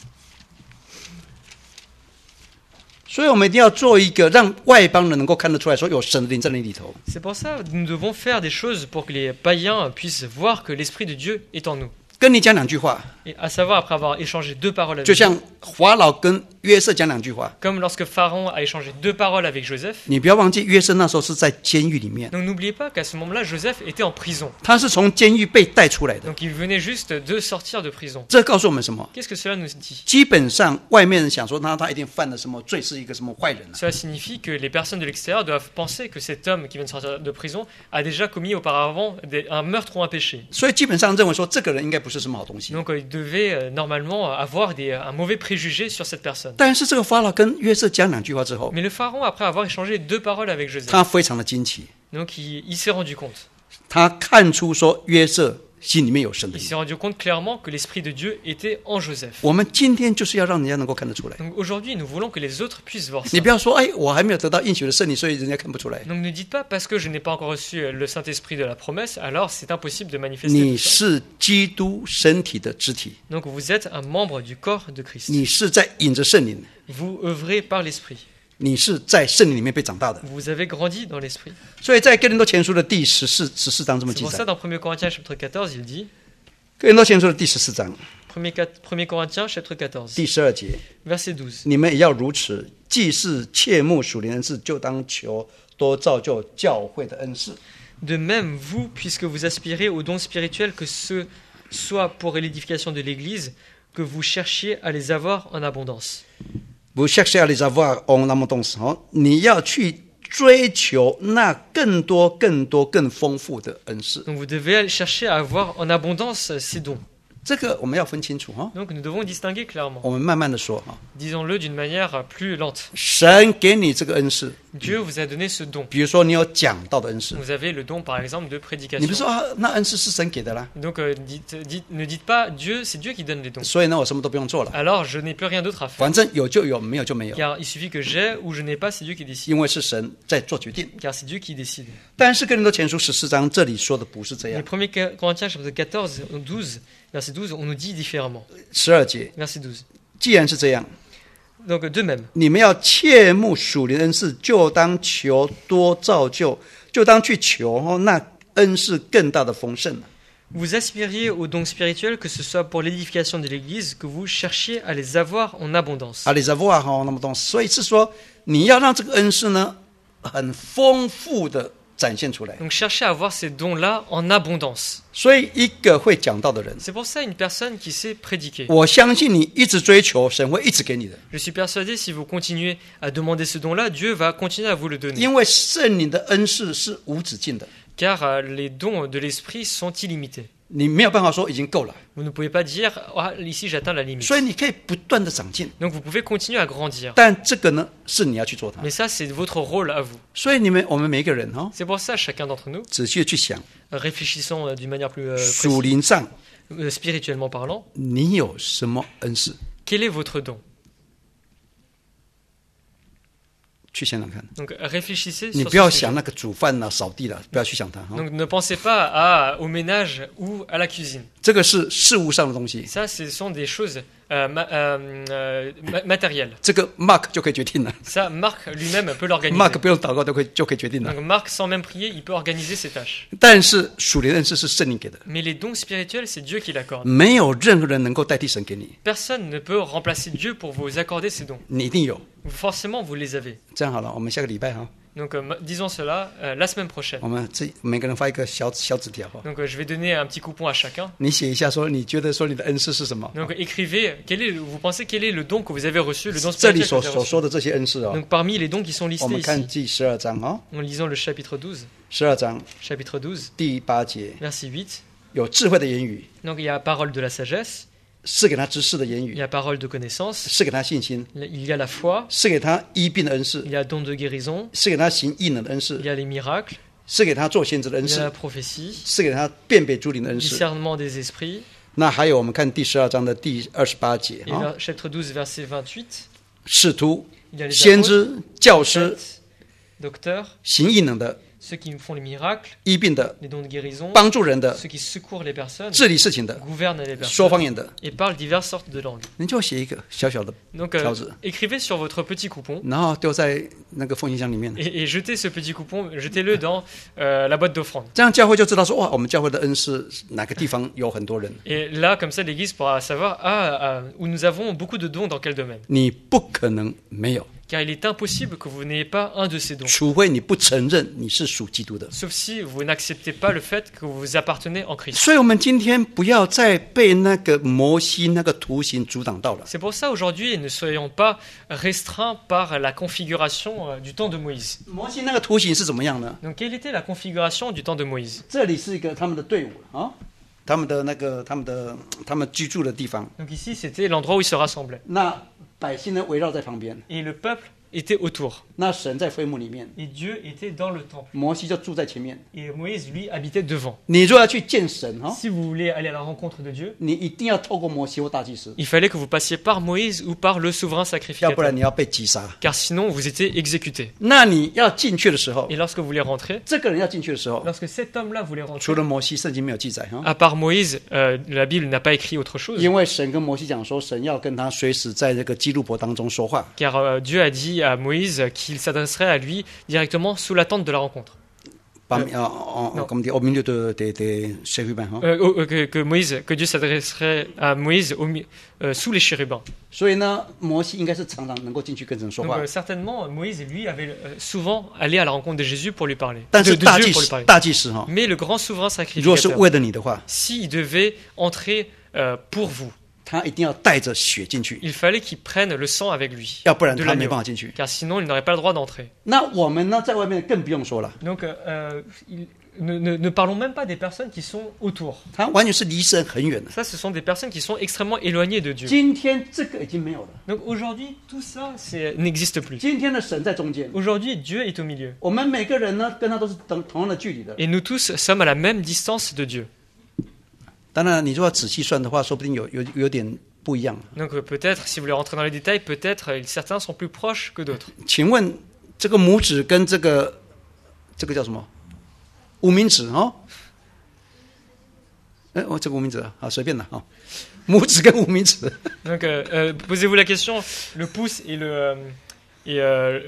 [SPEAKER 1] 所以我们一定要做一个让外邦人能够看得出来，说有神的灵在你里头。
[SPEAKER 2] C'est pour ça que nous devons faire des choses pour que les païens puissent voir que l'Esprit de Dieu est en nous.
[SPEAKER 1] 跟你讲两句话，
[SPEAKER 2] Et à savoir, après avoir échangé deux paroles
[SPEAKER 1] 就
[SPEAKER 2] avec
[SPEAKER 1] 像
[SPEAKER 2] Dieu,
[SPEAKER 1] 法老跟约瑟讲两句话。
[SPEAKER 2] comme lorsque Pharaon a échangé deux paroles avec Joseph.
[SPEAKER 1] 你不要忘记，约瑟那时候是在监狱里面，
[SPEAKER 2] Donc n'oubliez pas qu'à ce moment-là, Joseph était en prison.
[SPEAKER 1] 他是从监狱被带出来的。
[SPEAKER 2] Donc il venait juste de sortir de prison.
[SPEAKER 1] 这告诉我们什么？
[SPEAKER 2] Qu'est-ce que cela nous dit?
[SPEAKER 1] 基本上外面人想说他他一定犯了什么罪，是一个什么坏人啊。
[SPEAKER 2] Cela signifie que les personnes de l'extérieur doivent penser que cet homme qui vient de sortir de prison a déjà commis auparavant des- un meurtre ou un péché.
[SPEAKER 1] 所以基本上认为说这个人应该不是什么好东西。
[SPEAKER 2] Donc euh, il devait euh, normalement avoir des, un mauvais préjugé sur cette personne.
[SPEAKER 1] 但是这个法老跟约瑟讲两句话之后，
[SPEAKER 2] Mais le pharaon, après avoir échangé deux paroles avec Joseph,
[SPEAKER 1] 他非常的惊奇，
[SPEAKER 2] donc il, il s'est rendu compte.
[SPEAKER 1] 他看出说约瑟心里面有神的
[SPEAKER 2] Il
[SPEAKER 1] 灵。
[SPEAKER 2] s'est rendu compte clairement que l'Esprit de Dieu était en Joseph.
[SPEAKER 1] 我们今天就是要让人家能够看得出来。
[SPEAKER 2] Donc aujourd'hui, nous voulons que les autres puissent voir ça.
[SPEAKER 1] 你不要说，哎，我还没有得到应许的圣灵，所以人家看不出来。
[SPEAKER 2] Donc ne dites pas parce que je n'ai pas encore reçu euh, le Saint-Esprit de la promesse, alors c'est impossible de manifester
[SPEAKER 1] 你
[SPEAKER 2] tout ça.
[SPEAKER 1] 是基督身体的肢体，
[SPEAKER 2] Donc vous êtes un membre du corps de Christ.
[SPEAKER 1] 你是在引着圣灵，
[SPEAKER 2] Vous œuvrez par l'Esprit.
[SPEAKER 1] 你是在圣灵里面被长大的。
[SPEAKER 2] Vous avez grandi dans l'Esprit.
[SPEAKER 1] 所以在哥林多前书的第十四十四章这么
[SPEAKER 2] C'est
[SPEAKER 1] 记
[SPEAKER 2] pour
[SPEAKER 1] 载。
[SPEAKER 2] ça dans premier Corinthiens chapitre quatorze, il dit,
[SPEAKER 1] 哥林多前书的第十四章
[SPEAKER 2] premier Corinthiens chapitre quatorze,
[SPEAKER 1] 第十二节，
[SPEAKER 2] verset douze.
[SPEAKER 1] 你们也要如此，既是切慕属灵恩赐，就当求多造就教会的恩赐。
[SPEAKER 2] De même, vous, puisque vous aspirez aux dons spirituels, que ce soit pour l'édification de l'Église, que vous cherchiez à les avoir en abondance.
[SPEAKER 1] 不 chercher à les avoir en abondance，哦，你要去追求那更多、更多、更丰富的恩赐。
[SPEAKER 2] Donc vous devez aller chercher à avoir en abondance ces dons.
[SPEAKER 1] 这个我们要分清楚哈，
[SPEAKER 2] Donc nous devons distinguer clairement.
[SPEAKER 1] 我们慢慢的说哈。
[SPEAKER 2] Disons-le d'une manière plus lente.
[SPEAKER 1] 神给你这个恩赐，
[SPEAKER 2] Dieu vous a donné ce don.
[SPEAKER 1] 比如说你有讲道的恩赐，
[SPEAKER 2] Vous avez le don par exemple de
[SPEAKER 1] 你不是
[SPEAKER 2] prédication.
[SPEAKER 1] 说啊，那恩赐是神给的啦，
[SPEAKER 2] Donc euh, dites- dites- ne dites pas Dieu, c'est Dieu qui donne les dons.
[SPEAKER 1] 所以呢，我什么都不用做了，
[SPEAKER 2] Alors je n'ai plus rien d'autre à faire.
[SPEAKER 1] 反正有就有，没有就没有，
[SPEAKER 2] Car il suffit que j'ai ou je n'ai pas, c'est Dieu qui décide.
[SPEAKER 1] 因为是神在做决定。
[SPEAKER 2] Car c'est Dieu qui décide.
[SPEAKER 1] 但是哥林多前书十四章这里说的不是这
[SPEAKER 2] Les
[SPEAKER 1] 样，
[SPEAKER 2] premiers Corinthiens chapitre quatorze, douze, verset douze, on nous dit différemment.
[SPEAKER 1] 十二节，
[SPEAKER 2] Verset douze.
[SPEAKER 1] 既然是这样，
[SPEAKER 2] Donc de même,
[SPEAKER 1] 你们要切慕属灵恩赐，就当求多造就，就当去求哦，那恩赐更大的丰盛。
[SPEAKER 2] vous aspiriez aux dons spirituels, que ce soit pour l'édification de l'Église, que vous cherchiez à les avoir en abondance.
[SPEAKER 1] 啊，你在哇哈那么多，所以是说你要让这个恩赐呢很丰富的展现出来。
[SPEAKER 2] Donc cherchez à avoir ces dons-là en abondance.
[SPEAKER 1] 所以一个会讲道的人，
[SPEAKER 2] C'est pour ça une personne qui sait prédiquer.
[SPEAKER 1] 我相信你一直追求，神会一直给你的，
[SPEAKER 2] Je suis persuadé, si vous continuez à demander ce don-là, Dieu va continuer à vous le donner.
[SPEAKER 1] 因为圣灵的恩赐是无止境的，
[SPEAKER 2] Car euh, les dons de l'Esprit sont illimités.
[SPEAKER 1] 你没有办法说已经够了，
[SPEAKER 2] Vous ne pouvez pas dire, ah, ici j'atteins la limite.
[SPEAKER 1] 所以你可以不断的长进。
[SPEAKER 2] Donc vous pouvez continuer à grandir.
[SPEAKER 1] 但这个呢，是你要去做它。
[SPEAKER 2] Mais ça, c'est votre rôle à vous.
[SPEAKER 1] 所以你们我们每一个人哈、哦，
[SPEAKER 2] C'est pour ça, chacun d'entre nous,
[SPEAKER 1] 仔细的去想，
[SPEAKER 2] réfléchissons euh, d'une manière plus euh,
[SPEAKER 1] 属
[SPEAKER 2] précise,
[SPEAKER 1] 灵上
[SPEAKER 2] euh, spirituellement parlant,
[SPEAKER 1] 你有什么恩赐，
[SPEAKER 2] quel est votre don?
[SPEAKER 1] 去想想看。
[SPEAKER 2] Donc réfléchissez
[SPEAKER 1] 你
[SPEAKER 2] sur
[SPEAKER 1] 不要
[SPEAKER 2] ce sujet.
[SPEAKER 1] 想那个煮饭啦、扫地啦，不要去想它哈、
[SPEAKER 2] Donc ne pensez pas à, au ménage ou à la cuisine.
[SPEAKER 1] 这个是事物上的东西，
[SPEAKER 2] Ça, ce sont des choses euh, ma- euh, euh, ma- matérielles.
[SPEAKER 1] 这个 Mark 就可以决定了
[SPEAKER 2] Ça, Marc lui-même peut l'organiser.
[SPEAKER 1] ，Mark 不用祷告都可以就可以决定了。
[SPEAKER 2] Donc Marc, sans même prier, il peut organiser ses tâches.
[SPEAKER 1] 但是属灵的恩赐是圣灵给的，
[SPEAKER 2] Mais les dons spirituels, c'est Dieu qui l'accorde.
[SPEAKER 1] 没有任何人能够代替神给你，
[SPEAKER 2] Personne ne peut remplacer Dieu pour vous accorder ces dons.
[SPEAKER 1] 你一定有。
[SPEAKER 2] Forcément, vous les avez.
[SPEAKER 1] 这样好了，我们下个礼拜哈，
[SPEAKER 2] Donc euh, disons cela euh, la semaine prochaine.
[SPEAKER 1] 我们这每个人发一个小小纸条哈，
[SPEAKER 2] Donc euh, je vais donner un petit coupon à chacun.
[SPEAKER 1] 你写一下说你觉得说你的恩赐是什么？
[SPEAKER 2] Donc écrivez, quel est, vous pensez quel est le don que vous avez reçu, le don
[SPEAKER 1] 这里
[SPEAKER 2] spirituel que
[SPEAKER 1] 所
[SPEAKER 2] vous avez
[SPEAKER 1] 所
[SPEAKER 2] reçu.
[SPEAKER 1] 说的这些恩赐哦，
[SPEAKER 2] Donc parmi les dons qui sont
[SPEAKER 1] 我
[SPEAKER 2] listés
[SPEAKER 1] 们看
[SPEAKER 2] ici,
[SPEAKER 1] 第十二章哦，
[SPEAKER 2] en lisant le chapitre douze,
[SPEAKER 1] 十二章
[SPEAKER 2] chapitre douze,
[SPEAKER 1] 第八节
[SPEAKER 2] verset huit,
[SPEAKER 1] 有智慧的言语，
[SPEAKER 2] donc il y a parole de la sagesse,
[SPEAKER 1] 是给他知识的言
[SPEAKER 2] il
[SPEAKER 1] 语
[SPEAKER 2] y，a parole de connaissance,
[SPEAKER 1] 是给他信心，
[SPEAKER 2] il y a la foi,
[SPEAKER 1] 是给他医病的恩赐
[SPEAKER 2] il，y a don de guérison,
[SPEAKER 1] 是给他行异能的恩
[SPEAKER 2] il
[SPEAKER 1] 赐，
[SPEAKER 2] y a les miracles,
[SPEAKER 1] 是给他做先知的恩
[SPEAKER 2] il y a la
[SPEAKER 1] 赐，
[SPEAKER 2] prophétie,
[SPEAKER 1] 是给他辨别诸灵的恩赐。
[SPEAKER 2] discernement des esprits,
[SPEAKER 1] 那还有我们看第十二章的第二十八节
[SPEAKER 2] et
[SPEAKER 1] 啊，
[SPEAKER 2] vers- chapitre douze, verset vingt-huit,
[SPEAKER 1] 使徒、
[SPEAKER 2] il y a les
[SPEAKER 1] 先
[SPEAKER 2] apôtres,
[SPEAKER 1] 知、教师、
[SPEAKER 2] prophètes, docteurs,
[SPEAKER 1] 行异能的、
[SPEAKER 2] ceux qui font les miracles,
[SPEAKER 1] 医病的、
[SPEAKER 2] les dons de guérison,
[SPEAKER 1] 帮助人的、
[SPEAKER 2] ceux qui secourent les personnes,
[SPEAKER 1] 治理事情的、
[SPEAKER 2] gouvernent les
[SPEAKER 1] 说
[SPEAKER 2] personnes
[SPEAKER 1] 方言的，
[SPEAKER 2] et parlent diverses sortes de langues.
[SPEAKER 1] 你就写一个小小的，
[SPEAKER 2] Donc euh,
[SPEAKER 1] 条子。
[SPEAKER 2] écrivez sur votre petit coupon
[SPEAKER 1] 然后丢在那个奉献箱里面。
[SPEAKER 2] et, et jetez ce petit coupon, jetez-le dans euh, la boîte d'offrande.
[SPEAKER 1] 这样教会就知道说，哇，我们教会的恩赐哪个地方有很多人。
[SPEAKER 2] Et là, comme ça, l'Église pourra savoir ah, ah, où nous avons beaucoup de dons dans quel domaine.
[SPEAKER 1] 你不可能没有，
[SPEAKER 2] Car il est impossible que vous n'ayez pas un de ces dons.
[SPEAKER 1] 除非你不承认你是属基督的。
[SPEAKER 2] Sauf si vous n'acceptez pas le fait que vous appartenez en Christ.
[SPEAKER 1] 所以，我们今天不要再被那个摩西那个图形阻挡到了。
[SPEAKER 2] C'est pour ça aujourd'hui, ne soyons pas restreints par la configuration euh, du temps de Moïse.
[SPEAKER 1] 摩西那个图形是怎么样呢？
[SPEAKER 2] Donc quelle était la configuration du temps de Moïse?
[SPEAKER 1] 这里是一个他们的队伍啊，他们的那个他们的他们居住的地方。
[SPEAKER 2] Donc ici, c'était l'endroit où ils se rassemblaient.
[SPEAKER 1] 那百姓呢围绕在旁边，
[SPEAKER 2] Et le peuple était autour.
[SPEAKER 1] 那神在会幕里面，
[SPEAKER 2] Et Dieu était dans le temple.
[SPEAKER 1] 摩西就住在前面。
[SPEAKER 2] Et Moïse, lui, habitait devant.
[SPEAKER 1] 你若要去见神哈，
[SPEAKER 2] Si vous voulez aller à la rencontre de Dieu,
[SPEAKER 1] 你一定要透过摩西或大祭司，
[SPEAKER 2] il fallait que vous passiez par Moïse ou par le souverain
[SPEAKER 1] 要不
[SPEAKER 2] sacrificateur.
[SPEAKER 1] 然你要被击杀。
[SPEAKER 2] Car sinon, vous étiez exécuté.
[SPEAKER 1] 那你要进去的时候，
[SPEAKER 2] Et lorsque vous voulez rentrer,
[SPEAKER 1] 这个人要进去的时候，
[SPEAKER 2] lorsque cet homme-là voulait rentrer,
[SPEAKER 1] 除了摩西，圣经没有记载哈，
[SPEAKER 2] à part Moïse, euh, la Bible n'a pas écrit autre chose.
[SPEAKER 1] 因为神跟摩西讲说，神要跟他随时在这个基路伯当中说话。
[SPEAKER 2] Car euh, Dieu a dit à Moïse qu'il s'adresserait à lui directement sous la tente de la rencontre.
[SPEAKER 1] 把啊哦哦，咁啲我面對對對對社會辦哈，
[SPEAKER 2] Euh, au- euh, que, que Moïse, que Dieu s'adresserait à Moïse au mi- euh, sous les chérubins.
[SPEAKER 1] 所以呢，摩西应该是常常能够进去跟神说
[SPEAKER 2] Donc
[SPEAKER 1] 话
[SPEAKER 2] euh,。certainement, Moïse, lui, avait euh, souvent allé à la rencontre de Jésus pour lui parler.
[SPEAKER 1] 但
[SPEAKER 2] De,
[SPEAKER 1] 是
[SPEAKER 2] de
[SPEAKER 1] 大
[SPEAKER 2] Dieu
[SPEAKER 1] 祭
[SPEAKER 2] pour lui
[SPEAKER 1] 司
[SPEAKER 2] parler.
[SPEAKER 1] 大祭司哈，
[SPEAKER 2] Mais le grand souverain
[SPEAKER 1] 如果是
[SPEAKER 2] sacrificateur,
[SPEAKER 1] 为了你的话，
[SPEAKER 2] s'il devait entrer euh, pour vous,
[SPEAKER 1] 他一定要带着血进去，
[SPEAKER 2] il fallait qu'il prenne le sang avec lui
[SPEAKER 1] 要不然
[SPEAKER 2] de
[SPEAKER 1] 他没
[SPEAKER 2] l'agneau,
[SPEAKER 1] 办法进去。
[SPEAKER 2] car sinon il n'aurait pas le droit d'entrer.
[SPEAKER 1] 那我们呢，在外面更不用说了，
[SPEAKER 2] Donc, euh, il- ne, ne- ne parlons même pas des personnes qui sont autour.
[SPEAKER 1] 他完全是离神很远的。
[SPEAKER 2] Ça, ce sont des personnes qui sont extrêmement éloignées de Dieu.
[SPEAKER 1] 今天这个已经没有了，
[SPEAKER 2] Donc aujourd'hui, tout ça c'est- n'existe plus.
[SPEAKER 1] 今天的神在中间，
[SPEAKER 2] Aujourd'hui, Dieu est au milieu.
[SPEAKER 1] 我们每个人呢，跟他都是同同样的距离的。
[SPEAKER 2] Et nous tous sommes à la même distance de Dieu.
[SPEAKER 1] 当然，你如果要仔细算的话，说不定有有有点不一样。
[SPEAKER 2] Donc euh, peut-être, si vous voulez rentrer dans les détails, peut-être euh, certains sont plus proches que d'autres.
[SPEAKER 1] 请问这个拇指跟这个这个叫什么无名指哦？哎，我这个无名指啊，好随便的啊，拇指跟无名指，
[SPEAKER 2] Donc euh, euh, posez-vous la question, le pouce et le... euh, et, euh,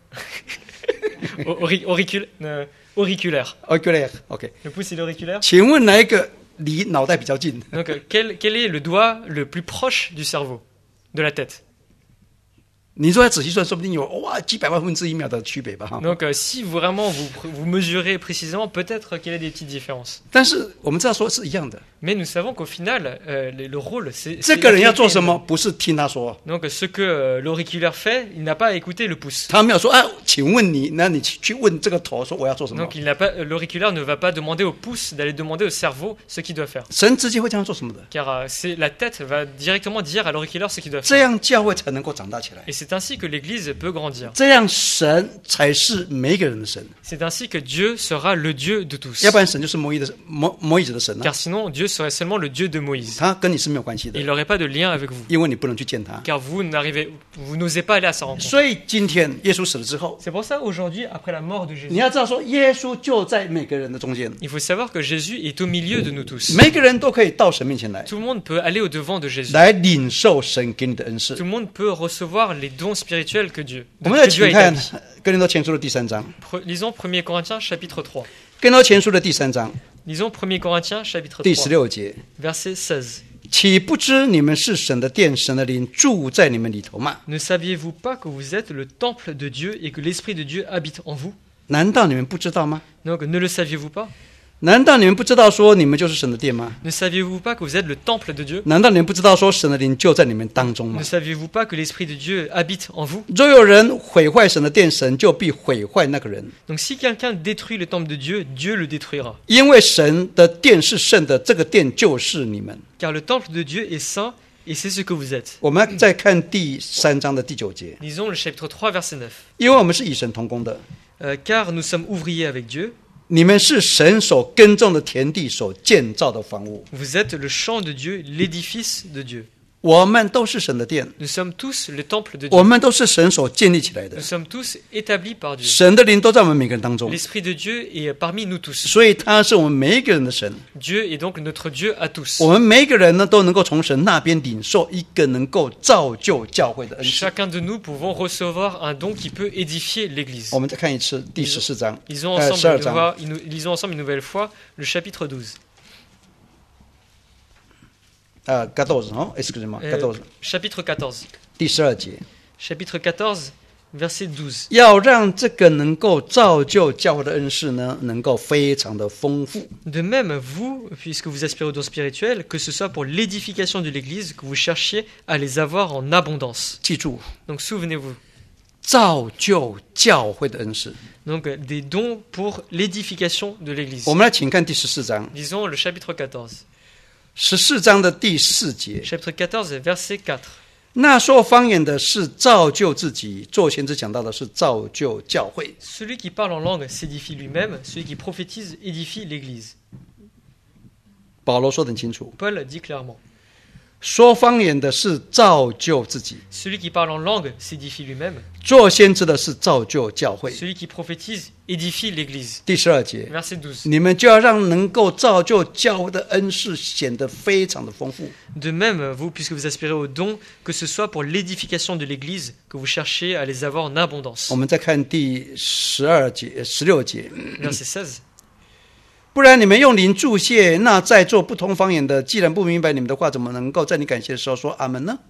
[SPEAKER 2] auri- auricule- euh, auriculaire.
[SPEAKER 1] oculaire OK。
[SPEAKER 2] Le pouce et l'auriculaire.
[SPEAKER 1] 请问哪一个离脑袋比较近？
[SPEAKER 2] Donc euh, quel, quel est le doigt le plus proche du cerveau, de la tête?
[SPEAKER 1] 你说要仔细算，说不定有哇几百万分之一秒的区别吧哈。
[SPEAKER 2] Donc euh, si vraiment vous, vous mesurez précisément, peut-être qu'il y a des petites différences.
[SPEAKER 1] 但是我们知道说是一样的。
[SPEAKER 2] Mais nous savons qu'au final, euh, le, le rôle, c'est...
[SPEAKER 1] 这
[SPEAKER 2] c'est
[SPEAKER 1] 个人要
[SPEAKER 2] la
[SPEAKER 1] 做
[SPEAKER 2] vérité.
[SPEAKER 1] 什么？不是听他说，
[SPEAKER 2] Donc ce que euh, l'auriculaire fait, il n'a pas à écouter le pouce.
[SPEAKER 1] 他没有说啊，请问你，那你去去问这个头说我要做什么？
[SPEAKER 2] Donc il n'a pas, euh, l'auriculaire ne va pas demander au pouce d'aller demander au cerveau ce qu'il doit faire.
[SPEAKER 1] 神直接会这样做什么的？
[SPEAKER 2] Car euh, c'est, la tête va directement dire à l'auriculaire ce qu'il doit
[SPEAKER 1] 这
[SPEAKER 2] faire.
[SPEAKER 1] 样教会才能够长大起来，
[SPEAKER 2] Et c'est ainsi que l'Église peut grandir.
[SPEAKER 1] 这样神才是每一个人的神，
[SPEAKER 2] C'est ainsi que Dieu sera le Dieu de tous.
[SPEAKER 1] 要不然神就是摩伊的摩摩伊子的神啊，
[SPEAKER 2] Car sinon, Dieu serait seulement le Dieu de Moïse.
[SPEAKER 1] 他跟你是没有关系的
[SPEAKER 2] Il，n'aurait pas de lien avec vous.
[SPEAKER 1] 因为你不能去见他。
[SPEAKER 2] Car vous n'arrivez, vous n'osez pas aller à sa rencontre.
[SPEAKER 1] 所以今天耶稣死了之后，
[SPEAKER 2] C'est pour ça aujourd'hui, après la mort de
[SPEAKER 1] 你
[SPEAKER 2] Jésus,
[SPEAKER 1] 要知道说耶稣就在每个人的中间，
[SPEAKER 2] il faut savoir que Jésus est au milieu de nous tous.
[SPEAKER 1] 每个人都可以到神面前来，
[SPEAKER 2] Tout le monde peut aller au devant de Jésus.
[SPEAKER 1] 来领受神给你的恩赐
[SPEAKER 2] Tout。le monde peut recevoir les dons spirituels que Dieu,
[SPEAKER 1] 我
[SPEAKER 2] que
[SPEAKER 1] 们来
[SPEAKER 2] Dieu a
[SPEAKER 1] 请看
[SPEAKER 2] établis.
[SPEAKER 1] 哥林多前书的第三章，
[SPEAKER 2] Pre- Lisons premier Corinthiens chapitre trois.
[SPEAKER 1] 哥林多前书的第三章
[SPEAKER 2] Lisons premier Corinthiens chapitre
[SPEAKER 1] 第十
[SPEAKER 2] trois,
[SPEAKER 1] 六节。
[SPEAKER 2] verset seize.
[SPEAKER 1] 岂不知你们是神的殿，神的灵住在你们里头吗？
[SPEAKER 2] Ne saviez-vous pas que vous êtes le temple de Dieu et que l'Esprit de Dieu habite en vous?
[SPEAKER 1] 难道你们不知道吗？
[SPEAKER 2] Donc ne le saviez-vous pas?
[SPEAKER 1] 难道你们不知道说你们就是神的殿吗？
[SPEAKER 2] Ne saviez-vous pas que vous êtes le temple de Dieu?
[SPEAKER 1] 难道你们不知道说神的灵就在你们当中吗
[SPEAKER 2] Ne？ saviez-vous pas que l'Esprit de Dieu habite en vous?
[SPEAKER 1] 若有人毁坏神的殿，神就必毁坏那个人，
[SPEAKER 2] Donc si quelqu'un détruit le temple de Dieu, Dieu le détruira.
[SPEAKER 1] 因为神的殿是圣的，这个殿就是你们。
[SPEAKER 2] Car le temple de Dieu est saint et c'est ce que vous êtes.
[SPEAKER 1] 我们再看第三章的第九节，
[SPEAKER 2] Lisons le chapitre trois, verset neuf.
[SPEAKER 1] 因为我们是与神同工的，
[SPEAKER 2] Euh, car nous sommes ouvriers avec Dieu.
[SPEAKER 1] 你们是神所耕种的田地，所建造的房屋。
[SPEAKER 2] Vous êtes le champ de Dieu, l'édifice de Dieu.
[SPEAKER 1] 我们都是神的殿，
[SPEAKER 2] Nous sommes tous le temple de
[SPEAKER 1] 我
[SPEAKER 2] Dieu.
[SPEAKER 1] 们都是神所建立起来的
[SPEAKER 2] Nous。sommes tous établis par Dieu.
[SPEAKER 1] 神的灵都在我们每个人当中，
[SPEAKER 2] L'Esprit de Dieu est parmi nous tous.
[SPEAKER 1] 所以他是我们每一个人的神。
[SPEAKER 2] Dieu est donc notre Dieu à tous.
[SPEAKER 1] 我们每一个人呢，都能够从神那边领受一个能够造就教会的恩赐。
[SPEAKER 2] Chacun de nous pouvons recevoir un don qui peut édifier l'Église.
[SPEAKER 1] 我们再看一次第十四章，
[SPEAKER 2] Lisons
[SPEAKER 1] 呃，
[SPEAKER 2] ensemble,
[SPEAKER 1] 十二
[SPEAKER 2] une
[SPEAKER 1] 章，
[SPEAKER 2] fois- une- lisons ensemble une nouvelle fois le chapitre douze.
[SPEAKER 1] 呃 ，quatorze 哦 ，excuse moi
[SPEAKER 2] Euh,
[SPEAKER 1] quatorze，
[SPEAKER 2] chapitre quatorze.
[SPEAKER 1] 第十二节，
[SPEAKER 2] Chapitre quatorze, verset douze.
[SPEAKER 1] 要让这个能够造就教会的恩赐呢，能够非常的丰富。
[SPEAKER 2] De même, vous, puisque vous aspirez aux dons spirituels, que ce soit pour l'édification de l'Église, que vous cherchiez à les avoir en abondance.
[SPEAKER 1] 记住，
[SPEAKER 2] Donc souvenez-vous,
[SPEAKER 1] 造就教会的恩赐。
[SPEAKER 2] donc euh, des dons pour l'édification de l'Église.
[SPEAKER 1] 我们来请看第十四章，
[SPEAKER 2] Lisons le chapitre quatorze.
[SPEAKER 1] 十四章的第四节。
[SPEAKER 2] Chapitre quatorze, verset quatre.
[SPEAKER 1] 那说方言的是造就自己，做先知讲到的是造就教会。
[SPEAKER 2] Celui qui parle en langue s'édifie lui-même, celui qui prophétise édifie l'Église.
[SPEAKER 1] 保罗说得很清楚，
[SPEAKER 2] Paul dit clairement,
[SPEAKER 1] 说方言的是造就自己，
[SPEAKER 2] celui qui parle en langue s'édifie lui-même,
[SPEAKER 1] 做先知的是造就教会。
[SPEAKER 2] celui qui prophétise édifie l'Église.
[SPEAKER 1] 第十二节，
[SPEAKER 2] Verset douze.
[SPEAKER 1] 你们就要让能够造就教会的恩赐显得非常的丰富。
[SPEAKER 2] De même, vous, puisque vous aspirez aux dons, que ce soit pour l'édification de l'Église, que vous cherchez à les avoir en abondance.
[SPEAKER 1] 我们再看第十二节、十六节，
[SPEAKER 2] Verset seize.
[SPEAKER 1] 不然你们用灵注解，那在做不同方言的，既然不明白你们的话，怎么能够在你感谢的时候说阿门呢？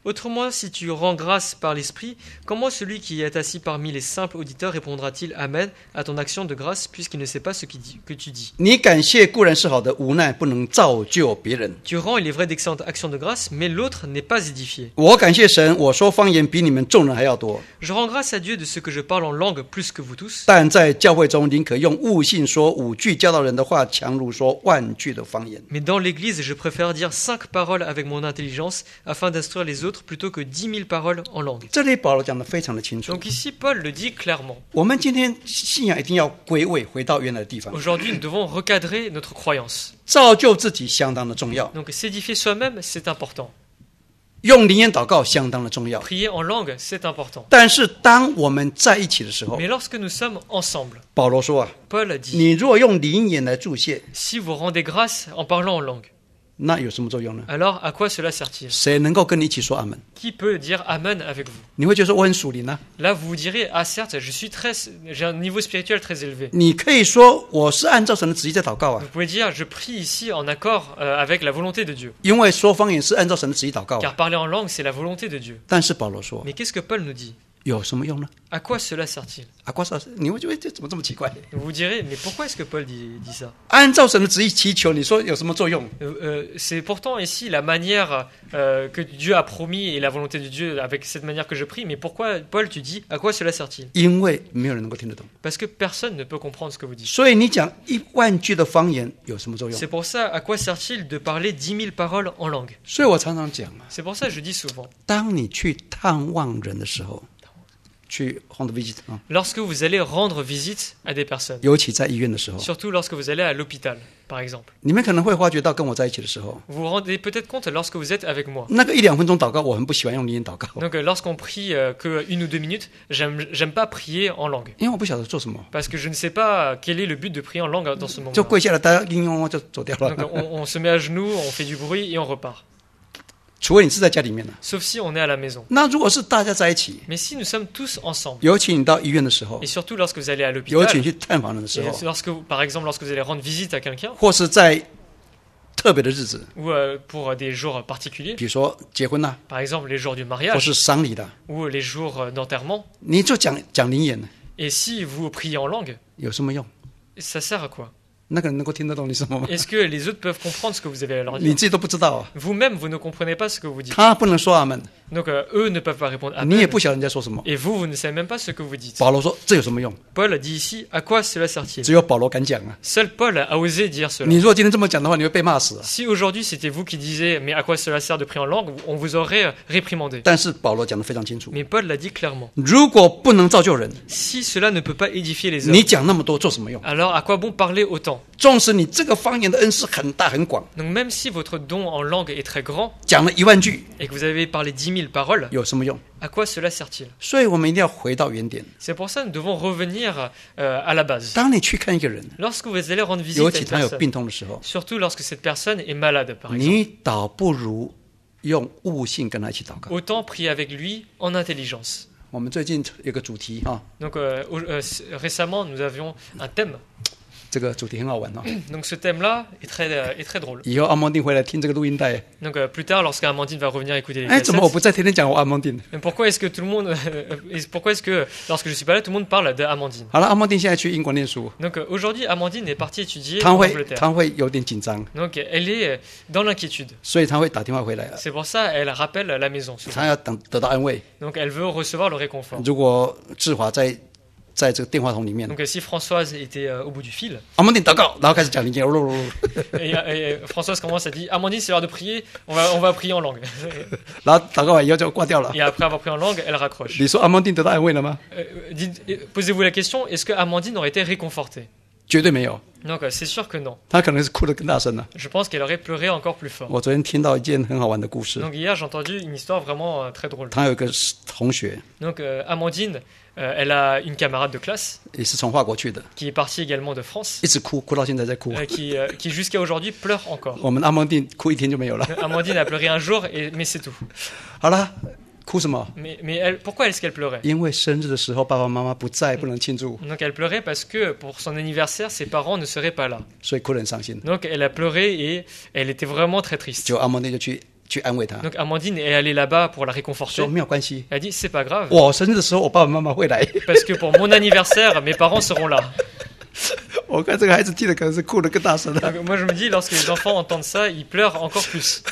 [SPEAKER 2] Autrement, si tu rends grâce par l'Esprit, comment celui qui est assis parmi les simples auditeurs répondra-t-il Amen à ton action de grâce puisqu'il ne sait pas ce qu'il dit- que tu dis?
[SPEAKER 1] 你感谢固然是好的，无奈不能造就别人。
[SPEAKER 2] Tu rends, il est vrai, d'excellentes actions de grâce, mais l'autre n'est pas édifié.
[SPEAKER 1] 我感谢神，我说方言比你们众人还要多，
[SPEAKER 2] Je rends grâce à Dieu de ce que je parle en langue plus que vous tous.
[SPEAKER 1] 但在教会中宁可用悟性说五句教导人的话，强如说万句的方言。
[SPEAKER 2] Mais dans l'Église, je préfère dire cinq paroles avec mon intelligence afin d'instruire les autres plutôt que dix mille paroles en langue.
[SPEAKER 1] 这里保罗讲得非常的清楚，
[SPEAKER 2] Donc ici, Paul le dit clairement.
[SPEAKER 1] 我们今天信仰一定要归位，回到原来的地方。
[SPEAKER 2] Aujourd'hui, nous devons recadrer notre croyance.
[SPEAKER 1] 造就自己相当的重要，
[SPEAKER 2] Donc s'édifier soi-même, c'est important.
[SPEAKER 1] 用灵言祷告相当的重要。
[SPEAKER 2] Prier en langue, c'est important.
[SPEAKER 1] 但是当我们在一起的时候，
[SPEAKER 2] Mais lorsque nous sommes ensemble,
[SPEAKER 1] 保罗说啊，
[SPEAKER 2] Paul a dit,
[SPEAKER 1] 你如果用灵言来注谢，
[SPEAKER 2] si vous rendez grâce en parlant en langue,
[SPEAKER 1] 那有什么作用呢？
[SPEAKER 2] alors à quoi cela sert-il?
[SPEAKER 1] 谁能够跟你一起说阿门？
[SPEAKER 2] Qui peut dire Amen avec vous?
[SPEAKER 1] 你会觉得说我很属灵啊，
[SPEAKER 2] Là, vous vous direz, ah certes, je suis très, j'ai un niveau spirituel très élevé.
[SPEAKER 1] 你可以说我是按照神的旨意在祷告啊，
[SPEAKER 2] Vous pouvez dire, je prie ici en accord euh, avec la volonté de Dieu.
[SPEAKER 1] 因为说方言是按照神的旨意祷告啊。
[SPEAKER 2] Car parler en langue, c'est la volonté de Dieu.
[SPEAKER 1] 但是保罗说
[SPEAKER 2] Mais qu'est-ce que Paul nous dit?
[SPEAKER 1] 有什么用呢？
[SPEAKER 2] À quoi cela sert-il?
[SPEAKER 1] 啊，瓜少，你会觉得这怎么这么奇怪？
[SPEAKER 2] Vous vous direz, mais pourquoi est-ce que Paul dit, dit ça?
[SPEAKER 1] 按照神的旨意祈求，你说有什么作用？
[SPEAKER 2] Euh, euh, C'est pourtant ici la manière euh, que Dieu a promis et la volonté de Dieu avec cette manière que je prie. Mais pourquoi, Paul, tu dis, à quoi cela sert-il?
[SPEAKER 1] 因为没有人能够听得懂，
[SPEAKER 2] Parce que personne ne peut comprendre ce que vous dites.
[SPEAKER 1] 所以你讲一万句的方言有什么作用？
[SPEAKER 2] C'est pour ça, à quoi sert-il de parler dix mille paroles en langue?
[SPEAKER 1] 所以我常常讲啊，
[SPEAKER 2] C'est pour ça que je dis souvent,
[SPEAKER 1] 当你去探望人的时候，去 rendre visite 啊，
[SPEAKER 2] lorsque vous allez rendre visite à des personnes,
[SPEAKER 1] 尤其在医院的时候，
[SPEAKER 2] surtout lorsque vous allez à l'hôpital, par exemple,
[SPEAKER 1] 你们可能会发觉到跟我在一起的时候，
[SPEAKER 2] vous vous rendez peut-être compte lorsque vous êtes avec moi.
[SPEAKER 1] 那个一两分钟祷告，我很不喜欢用灵言祷告，
[SPEAKER 2] Donc euh, lorsqu'on prie euh, que une ou deux minutes, j'aime j'aime pas prier en langue.
[SPEAKER 1] 因为我不晓得做什么，
[SPEAKER 2] Parce que je ne sais pas quel est le but de prier en langue dans ce
[SPEAKER 1] 就
[SPEAKER 2] moment.
[SPEAKER 1] 跪下来，大家应用就走掉
[SPEAKER 2] Donc
[SPEAKER 1] 了。
[SPEAKER 2] on, on se met à genoux, on fait du bruit et on repart.
[SPEAKER 1] 除非你是在家里面的，
[SPEAKER 2] Sauf si on est à la maison.
[SPEAKER 1] 那如果是大家在一起，
[SPEAKER 2] Mais si nous sommes tous ensemble,
[SPEAKER 1] 尤其你到医院的时候
[SPEAKER 2] et，surtout lorsque vous allez à
[SPEAKER 1] 尤其
[SPEAKER 2] l'hôpital,
[SPEAKER 1] 你去探访人的时
[SPEAKER 2] et
[SPEAKER 1] 候，
[SPEAKER 2] lorsque vous- par exemple lorsque vous allez rendre visite à quelqu'un,
[SPEAKER 1] 或是在特别的日子，
[SPEAKER 2] ou euh, pour des jours particuliers,
[SPEAKER 1] 比如说结婚啦、
[SPEAKER 2] par exemple les jours du
[SPEAKER 1] 或
[SPEAKER 2] mariage,
[SPEAKER 1] 是丧礼啦，
[SPEAKER 2] ou les jours euh, d'enterrement,
[SPEAKER 1] 你就讲讲灵言，
[SPEAKER 2] et si vous priez en langue,
[SPEAKER 1] 有什么用？
[SPEAKER 2] ça sert à quoi?
[SPEAKER 1] 那个人能够听得懂你什么吗？
[SPEAKER 2] Est-ce que les autres peuvent comprendre ce que vous avez à leur
[SPEAKER 1] 你
[SPEAKER 2] dire?
[SPEAKER 1] 自己都不知道啊，
[SPEAKER 2] Vous-même, vous ne comprenez pas ce que vous dites.
[SPEAKER 1] 他不能说阿门，
[SPEAKER 2] Donc euh, eux ne peuvent pas répondre à
[SPEAKER 1] 你也不晓得人家说什么。
[SPEAKER 2] Et vous, vous ne savez même pas ce que vous dites.
[SPEAKER 1] 保罗说这有什么用？
[SPEAKER 2] Paul a dit ici, à quoi cela sert-il?
[SPEAKER 1] 只有保罗敢讲啊！
[SPEAKER 2] Seul Paul a osé dire cela.
[SPEAKER 1] 你如果今天这么讲的话，你会被骂死啊！
[SPEAKER 2] Si aujourd'hui c'était vous qui disiez, mais à quoi cela sert de prier en langue, on vous aurait euh, réprimandé.
[SPEAKER 1] 但是保罗讲得非常清楚，
[SPEAKER 2] Mais Paul l'a dit clairement.
[SPEAKER 1] 如果不能造就人，
[SPEAKER 2] Si cela ne peut pas édifier les
[SPEAKER 1] 你
[SPEAKER 2] hommes,
[SPEAKER 1] 讲那么多做什么用？
[SPEAKER 2] alors à quoi bon parler autant?
[SPEAKER 1] 纵使你这个方言的恩师很大很广，
[SPEAKER 2] Donc même si votre don en langue est très grand
[SPEAKER 1] 讲了一万句，
[SPEAKER 2] et que vous avez parlé dix mille paroles,
[SPEAKER 1] 有什么用？
[SPEAKER 2] à quoi cela sert-il?
[SPEAKER 1] 所以我们一定要回到原点。
[SPEAKER 2] C'est pour ça que nous devons revenir euh, à la base.
[SPEAKER 1] 当你去看一个人，
[SPEAKER 2] Lorsque vous allez rendre
[SPEAKER 1] 尤
[SPEAKER 2] visite à
[SPEAKER 1] 其
[SPEAKER 2] une
[SPEAKER 1] 他有
[SPEAKER 2] personne,
[SPEAKER 1] 病痛的时候，
[SPEAKER 2] surtout lorsque cette personne est malade par exemple,
[SPEAKER 1] 你倒不如用悟性跟他一起祷告。
[SPEAKER 2] autant prier avec lui en intelligence.
[SPEAKER 1] 我们最近有个主题哈，
[SPEAKER 2] Donc euh, au- euh, c- récemment, nous avions un thème.
[SPEAKER 1] 这个主题很好玩哦。
[SPEAKER 2] Donc ce thème-là est très, euh, est très drôle.
[SPEAKER 1] 以后阿蒙定回来听这个录音带，
[SPEAKER 2] Donc euh, plus tard, lorsque Amandine va revenir écouter les
[SPEAKER 1] 哎，怎么我
[SPEAKER 2] cassettes,
[SPEAKER 1] 不再天天讲我阿蒙定？
[SPEAKER 2] mais pourquoi est-ce que tout le monde, euh, et pourquoi est-ce que lorsque je suis pas là, tout le monde parle d'Amandine?
[SPEAKER 1] 好了，阿蒙定现在去英国念书，
[SPEAKER 2] Donc euh, aujourd'hui, Amandine est partie étudier
[SPEAKER 1] 他
[SPEAKER 2] en
[SPEAKER 1] 会
[SPEAKER 2] Angleterre.
[SPEAKER 1] 他会有点紧张，
[SPEAKER 2] Donc elle est euh, dans l'inquiétude.
[SPEAKER 1] 所以他会打电话回来，
[SPEAKER 2] C'est pour ça elle rappelle la maison. souvent.
[SPEAKER 1] 他要等得到安慰。
[SPEAKER 2] Donc elle veut recevoir le réconfort.
[SPEAKER 1] 如果志华在在这个电话筒里面，
[SPEAKER 2] Donc euh, si Françoise était euh, au bout du fil,
[SPEAKER 1] 阿蒙定祷告，然后开始讲灵言，噜噜噜
[SPEAKER 2] et, et Françoise commence à dire Amandine, c'est l'heure de prier, on va, on va prier en langue.
[SPEAKER 1] 然后祷告完以后就挂掉了。
[SPEAKER 2] Et après avoir prié en langue, elle raccroche.
[SPEAKER 1] 你说阿蒙定得到安慰了吗？
[SPEAKER 2] Euh, dites- euh, Posez-vous la question, est-ce que Amandine aurait été réconfortée?
[SPEAKER 1] 绝对没有，
[SPEAKER 2] Donc euh, c'est sûr que non.
[SPEAKER 1] 他可能是哭得更大声了。
[SPEAKER 2] Je pense qu'elle aurait pleuré encore plus fort.
[SPEAKER 1] 我昨天听到一件很好玩的故事，
[SPEAKER 2] Donc hier j'ai entendu une histoire vraiment euh, très drôle.
[SPEAKER 1] 他有一个同学
[SPEAKER 2] Donc euh, Amandine, euh, elle a une camarade de classe
[SPEAKER 1] 也是从法国去的，
[SPEAKER 2] qui est partie également de France,
[SPEAKER 1] 一直哭，哭到现在在哭。
[SPEAKER 2] euh, qui, euh, qui jusqu'à aujourd'hui pleure encore.
[SPEAKER 1] 我们阿蒙定哭一天就没有了。
[SPEAKER 2] Amandine a pleuré un jour, et, mais c'est tout.
[SPEAKER 1] 好了，哭什么？
[SPEAKER 2] Mais, mais elle, pourquoi est-ce qu'elle pleurait?
[SPEAKER 1] 因为生日的时候爸爸妈妈不在，不能庆祝，
[SPEAKER 2] Donc elle pleurait parce que pour son anniversaire, ses parents ne seraient pas là.
[SPEAKER 1] 所以哭得很伤心。
[SPEAKER 2] Donc elle a pleuré et elle était vraiment très triste.
[SPEAKER 1] 就阿蒙定就去去安慰他，
[SPEAKER 2] Donc Amandine est allée là-bas pour la
[SPEAKER 1] 说
[SPEAKER 2] réconforter.
[SPEAKER 1] 没有关系，
[SPEAKER 2] Elle a dit c'est pas grave
[SPEAKER 1] 我生日的时候我爸爸妈妈会来。
[SPEAKER 2] parce que pour mon anniversaire, mes parents seront là.
[SPEAKER 1] 我看这个孩子听了可能是哭得更大声了。
[SPEAKER 2] Donc, moi je me dis lorsque les enfants entendent ça, ils pleurent encore plus.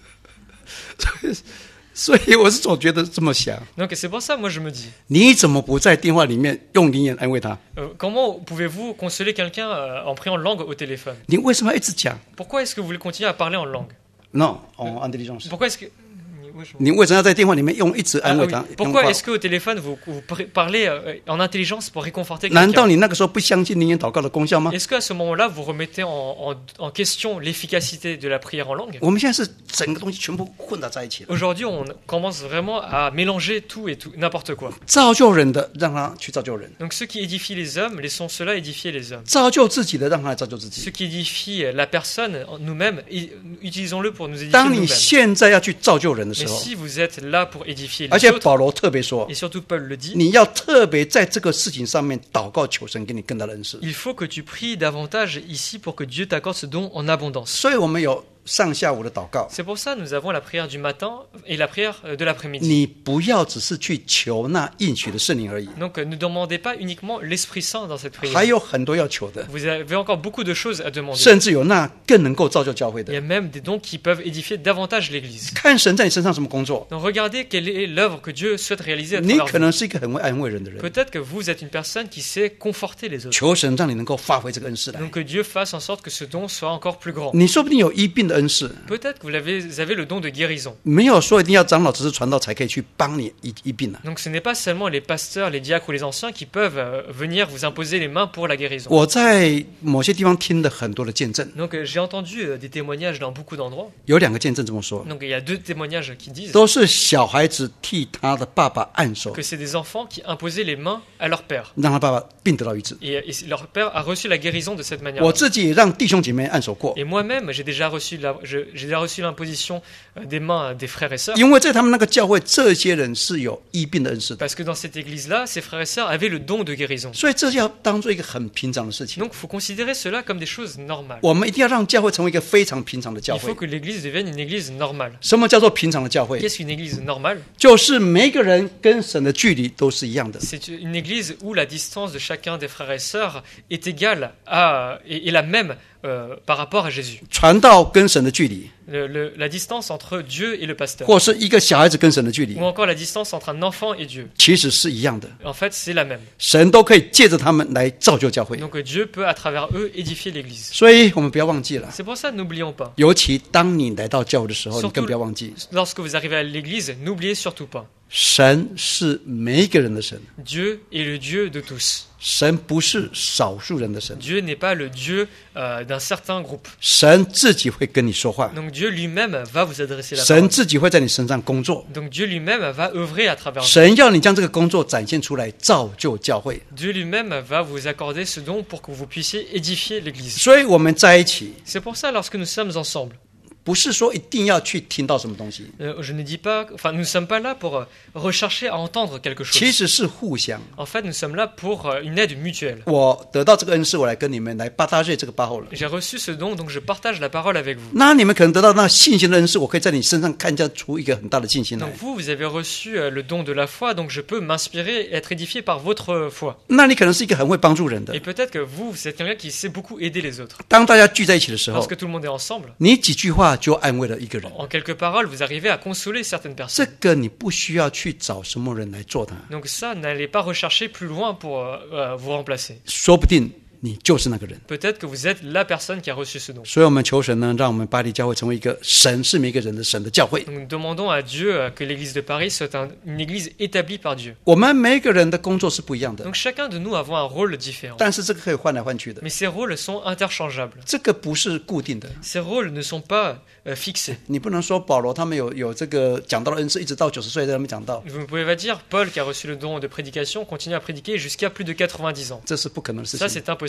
[SPEAKER 1] 所以我是总觉得这么想，
[SPEAKER 2] Donc c'est pour ça moi je me dis
[SPEAKER 1] 你怎么不在电话里面用灵言安慰他？
[SPEAKER 2] euh, comment pouvez-vous consoler quelqu'un euh, en priant langue au téléphone?
[SPEAKER 1] 你为什么要一直讲
[SPEAKER 2] Pourquoi est-ce que vous voulez continuer à parler en langue?
[SPEAKER 1] ？No， 哦，安德利中士，
[SPEAKER 2] Pourquoi est-ce que
[SPEAKER 1] 你为什么要在电话里面用一直
[SPEAKER 2] Ah,
[SPEAKER 1] 安慰
[SPEAKER 2] oui.
[SPEAKER 1] 他？
[SPEAKER 2] Pourquoi
[SPEAKER 1] 用话
[SPEAKER 2] est-ce qu'au téléphone vous, vous pr- parlez euh, en intelligence pour réconforter
[SPEAKER 1] 难道
[SPEAKER 2] quelqu'un?
[SPEAKER 1] 你那个时候不相信灵言祷告的功效吗？
[SPEAKER 2] Est-ce qu'à ce moment-là vous remettez en, en, en question l'efficacité de la prière en langue?
[SPEAKER 1] 我们现在是整个东西全部混杂在一起了。
[SPEAKER 2] Aujourd'hui on commence vraiment à mélanger tout et tout, n'importe quoi.
[SPEAKER 1] 造就人的，让他去造就人；
[SPEAKER 2] Donc ceux qui édifient les hommes, laissons cela édifier les hommes.
[SPEAKER 1] 造就自己的，让他来造就自
[SPEAKER 2] Ceux
[SPEAKER 1] 己。
[SPEAKER 2] qui édifient la personne, nous-mêmes, et- utilisons-le pour nous édifier
[SPEAKER 1] 当你
[SPEAKER 2] nous-mêmes.
[SPEAKER 1] 现在要去造就人的时
[SPEAKER 2] Mais
[SPEAKER 1] 候，
[SPEAKER 2] si vous êtes là pour édifier
[SPEAKER 1] 而
[SPEAKER 2] les
[SPEAKER 1] 且
[SPEAKER 2] autres,
[SPEAKER 1] 保罗特别说
[SPEAKER 2] et，surtout Paul le dit,
[SPEAKER 1] 你要特别在这个事情上面祷告，求神给你更大的恩赐。
[SPEAKER 2] il faut que tu pries davantage ici pour que Dieu t'accorde ce don en abondance.
[SPEAKER 1] 所以我们有上下午的祷告。
[SPEAKER 2] C'est pour ça que nous avons la prière du matin et la prière euh, de l'après-midi.
[SPEAKER 1] 你不要只是去求那应许的圣灵而已，
[SPEAKER 2] Donc euh, ne demandez pas uniquement l'Esprit Saint dans cette
[SPEAKER 1] 还
[SPEAKER 2] prière.
[SPEAKER 1] 有很多要求的，
[SPEAKER 2] Vous avez encore beaucoup de choses à demander.
[SPEAKER 1] 甚至有那更能够造就教会
[SPEAKER 2] Il y a
[SPEAKER 1] 的。
[SPEAKER 2] même des dons qui peuvent édifier davantage l'Église.
[SPEAKER 1] 看神在你身上什么工作，
[SPEAKER 2] Donc regardez quelle est l'œuvre que Dieu souhaite réaliser à
[SPEAKER 1] 你
[SPEAKER 2] travers
[SPEAKER 1] 可
[SPEAKER 2] vous.
[SPEAKER 1] 能是一个很会安慰人的人，
[SPEAKER 2] Peut-être que vous êtes une personne qui sait conforter les autres.
[SPEAKER 1] 求神让你能够发挥这个恩赐来。
[SPEAKER 2] Donc que Dieu fasse en sorte que ce don soit encore plus grand.
[SPEAKER 1] 你说不定有医病的恩赐，
[SPEAKER 2] Peut-être que vous avez, vous avez le don de guérison.
[SPEAKER 1] 没有说一定要长老只是传道才可以去帮你医医病啊。
[SPEAKER 2] Donc ce n'est pas seulement les pasteurs, les diacres ou les anciens qui peuvent euh, venir vous imposer les mains pour la guérison.
[SPEAKER 1] 我在某些地方听了很多的见证，
[SPEAKER 2] Donc euh, j'ai entendu euh, des témoignages dans beaucoup d'endroits.
[SPEAKER 1] 有两个见证这么说，
[SPEAKER 2] Donc il y a deux témoignages qui disent
[SPEAKER 1] 都是小孩子替他的爸爸按手，
[SPEAKER 2] que c'est des enfants qui imposaient les mains à leur père.
[SPEAKER 1] 让他爸爸病得到医治。
[SPEAKER 2] Et, et leur père a reçu la guérison de cette manière.
[SPEAKER 1] 我自己也让弟兄姐妹按手过，
[SPEAKER 2] Et moi-même, j'ai déjà reçu la- je- j'ai déjà reçu l'imposition euh, des mains des frères et sœurs.
[SPEAKER 1] 因为在他们那个教会，这些人是有医病的恩赐的，
[SPEAKER 2] Parce que dans cette église-là, ces frères et sœurs avaient le don de guérison.
[SPEAKER 1] 所以这要当做一个很平常的事情。
[SPEAKER 2] Donc il faut considérer cela comme des choses normales.
[SPEAKER 1] 我们一定要让教会成为一个非常平常的教
[SPEAKER 2] Il
[SPEAKER 1] 会
[SPEAKER 2] faut。que l'église devienne une église normale.
[SPEAKER 1] 什么叫做平常的教会？
[SPEAKER 2] Qu'est-ce qu'une église normale?
[SPEAKER 1] 就是每一个人跟神的距离都是一样的。
[SPEAKER 2] C'est une église où la distance de chacun des frères et sœurs est égale à, et, et la même euh, par rapport à Jésus.
[SPEAKER 1] 传道跟神的距离，
[SPEAKER 2] Le- le- la distance entre Dieu et le pasteur.
[SPEAKER 1] 或是一个小孩子跟神的距离
[SPEAKER 2] Ou，encore la distance entre un enfant et Dieu.
[SPEAKER 1] 其实是一样的。
[SPEAKER 2] En fait, c'est la même.
[SPEAKER 1] 神都可以借着他们来造就教会，
[SPEAKER 2] Donc Dieu peut à travers eux édifier l'église.
[SPEAKER 1] 所以我们不要忘记了。
[SPEAKER 2] C'est pour ça, n'oublions pas.
[SPEAKER 1] 尤其当你来到教会的时候，
[SPEAKER 2] Surtout-
[SPEAKER 1] 你更不要忘记，
[SPEAKER 2] Lorsque vous arrivez à l'église, n'oubliez surtout pas.
[SPEAKER 1] 神是每一个人的神，
[SPEAKER 2] Dieu est le Dieu de tous.
[SPEAKER 1] 神不是少数人的神，
[SPEAKER 2] Dieu n'est pas le Dieu euh, d'un certain groupe.
[SPEAKER 1] 神自己会跟你说话，
[SPEAKER 2] Donc Dieu lui-même va vous adresser la
[SPEAKER 1] 神
[SPEAKER 2] parole.
[SPEAKER 1] 自己会在你身上工作，
[SPEAKER 2] Donc Dieu lui-même va œuvrer à travers vous.
[SPEAKER 1] 神要你将这个工作展现出来，造就教会。
[SPEAKER 2] Dieu lui-même va vous accorder ce don pour que vous puissiez édifier l'église.
[SPEAKER 1] 所以我们在一起，
[SPEAKER 2] C'est pour ça, lorsque nous sommes ensemble,
[SPEAKER 1] 不是说一定要去听到什么东西，
[SPEAKER 2] euh, je ne dis pas, enfin, nous ne sommes pas là pour euh, rechercher à entendre quelque
[SPEAKER 1] 其
[SPEAKER 2] chose.
[SPEAKER 1] 实是互相。
[SPEAKER 2] En fait, nous sommes là pour euh, une aide mutuelle.
[SPEAKER 1] 我得到这个恩赐，我来跟你们来巴大瑞这个巴后了。
[SPEAKER 2] J'ai reçu ce don, donc je partage la parole avec vous.
[SPEAKER 1] 那你们可能得到那信心的恩赐，我可以在你身上看见出一个很大的信心来
[SPEAKER 2] Donc。vous, vous avez reçu euh, le don de la foi, donc je peux m'inspirer et être édifié par votre euh, foi.
[SPEAKER 1] 那你可能是一个很会帮助人的
[SPEAKER 2] Et。peut-être que vous, vous êtes quelqu'un qui sait beaucoup aider les autres.
[SPEAKER 1] 当大家聚在一起的时候，
[SPEAKER 2] Lorsque tout le monde est ensemble,
[SPEAKER 1] 你几句话就安慰了一个人。
[SPEAKER 2] en quelques paroles, vous arrivez à consoler certaines
[SPEAKER 1] 这
[SPEAKER 2] personnes.
[SPEAKER 1] 个你不需要去找什么人来做它，
[SPEAKER 2] Donc ça, n'allez pas rechercher plus loin pour euh, euh, vous remplacer.
[SPEAKER 1] 说不定你就是那个人。
[SPEAKER 2] Peut-être que vous êtes la personne qui a reçu ce don.
[SPEAKER 1] 所以我们求神呢，让我们巴黎教会成为一个神是每一个人的神的教会。
[SPEAKER 2] Donc nous demandons à Dieu euh, que l'église de Paris soit un- une église établie par Dieu.
[SPEAKER 1] 我们每一个人的工作是不一样的，
[SPEAKER 2] Donc chacun de nous avons un rôle différent.
[SPEAKER 1] 但是这个可以换来换去的，
[SPEAKER 2] Mais ces rôles sont interchangeables.
[SPEAKER 1] 这个不是固定的。
[SPEAKER 2] Ces rôles ne sont pas euh, fixés.
[SPEAKER 1] 你不能说保罗他们有有这个讲道的恩赐，一直到九十岁在他们讲道，
[SPEAKER 2] Vous ne pouvez pas dire Paul qui a reçu le don de prédication continue à prédiquer jusqu'à plus de quatre-vingt-dix ans.
[SPEAKER 1] 这是不可能的事
[SPEAKER 2] Ça,
[SPEAKER 1] 情。
[SPEAKER 2] c'est impossible.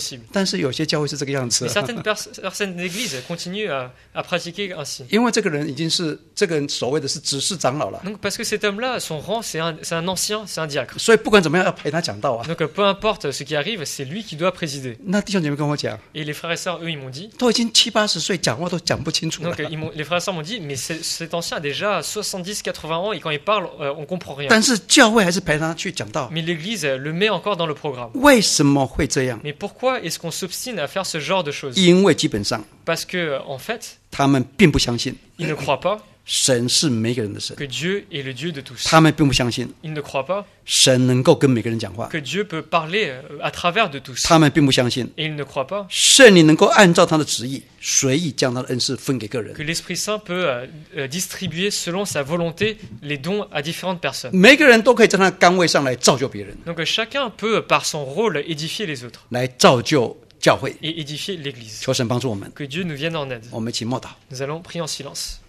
[SPEAKER 2] possible.
[SPEAKER 1] 但是有些教会是这个样子
[SPEAKER 2] Mais，certaines pers- certaines églises continuent à, à pratiquer ainsi.
[SPEAKER 1] 因为这个人已经是这个人所谓的是执事长老了，
[SPEAKER 2] Donc, parce que cet homme-là, son rang, c'est un, c'est un ancien, c'est un diacre.
[SPEAKER 1] 所以不管怎么样要陪他讲道啊。
[SPEAKER 2] Donc, euh, peu importe ce qui arrive, c'est lui qui doit présider.
[SPEAKER 1] 那弟兄姐妹跟我讲，
[SPEAKER 2] Et les frères et sœurs, eux, ils m'ont dit.
[SPEAKER 1] 都已经七八十岁，讲话都讲不清楚了
[SPEAKER 2] Donc, euh, ils m'ont- les frères et sœurs m'ont dit, mais c'est- cet ancien a déjà soixante-dix, quatre-vingts ans et quand il parle, euh, on comprend rien.
[SPEAKER 1] 但是教会还是陪他去讲道，
[SPEAKER 2] Mais l'Église euh, le met encore dans le programme.
[SPEAKER 1] 为什么会这样？
[SPEAKER 2] Mais pourquoi est-ce qu'on s'obstine à faire ce genre de choses?
[SPEAKER 1] 因为基本上
[SPEAKER 2] Parce que, euh, en fait,
[SPEAKER 1] 他们并不相信
[SPEAKER 2] ils ne croient pas
[SPEAKER 1] 神是每个人的神，
[SPEAKER 2] que Dieu est le Dieu de tous.
[SPEAKER 1] 他们并不相信
[SPEAKER 2] Ils ne croient pas
[SPEAKER 1] 神能够跟每个人讲话，
[SPEAKER 2] que Dieu peut parler euh, à travers de tous.
[SPEAKER 1] 他们并不相信
[SPEAKER 2] Et ils ne croient pas
[SPEAKER 1] 圣灵能够按照他的旨意随意将他的恩赐分给个人。
[SPEAKER 2] que l'Esprit Saint peut euh, euh, distribuer selon sa volonté les dons à différentes personnes.
[SPEAKER 1] 每个人都可以在他的岗位上来造就别人，
[SPEAKER 2] Donc euh, chacun peut, par son rôle, édifier les autres
[SPEAKER 1] 来造就教会。
[SPEAKER 2] et édifier l'Église.
[SPEAKER 1] 求神帮助我们，
[SPEAKER 2] Que Dieu nous vienne en aide.
[SPEAKER 1] 我们一起默祷。
[SPEAKER 2] Nous allons prier en silence.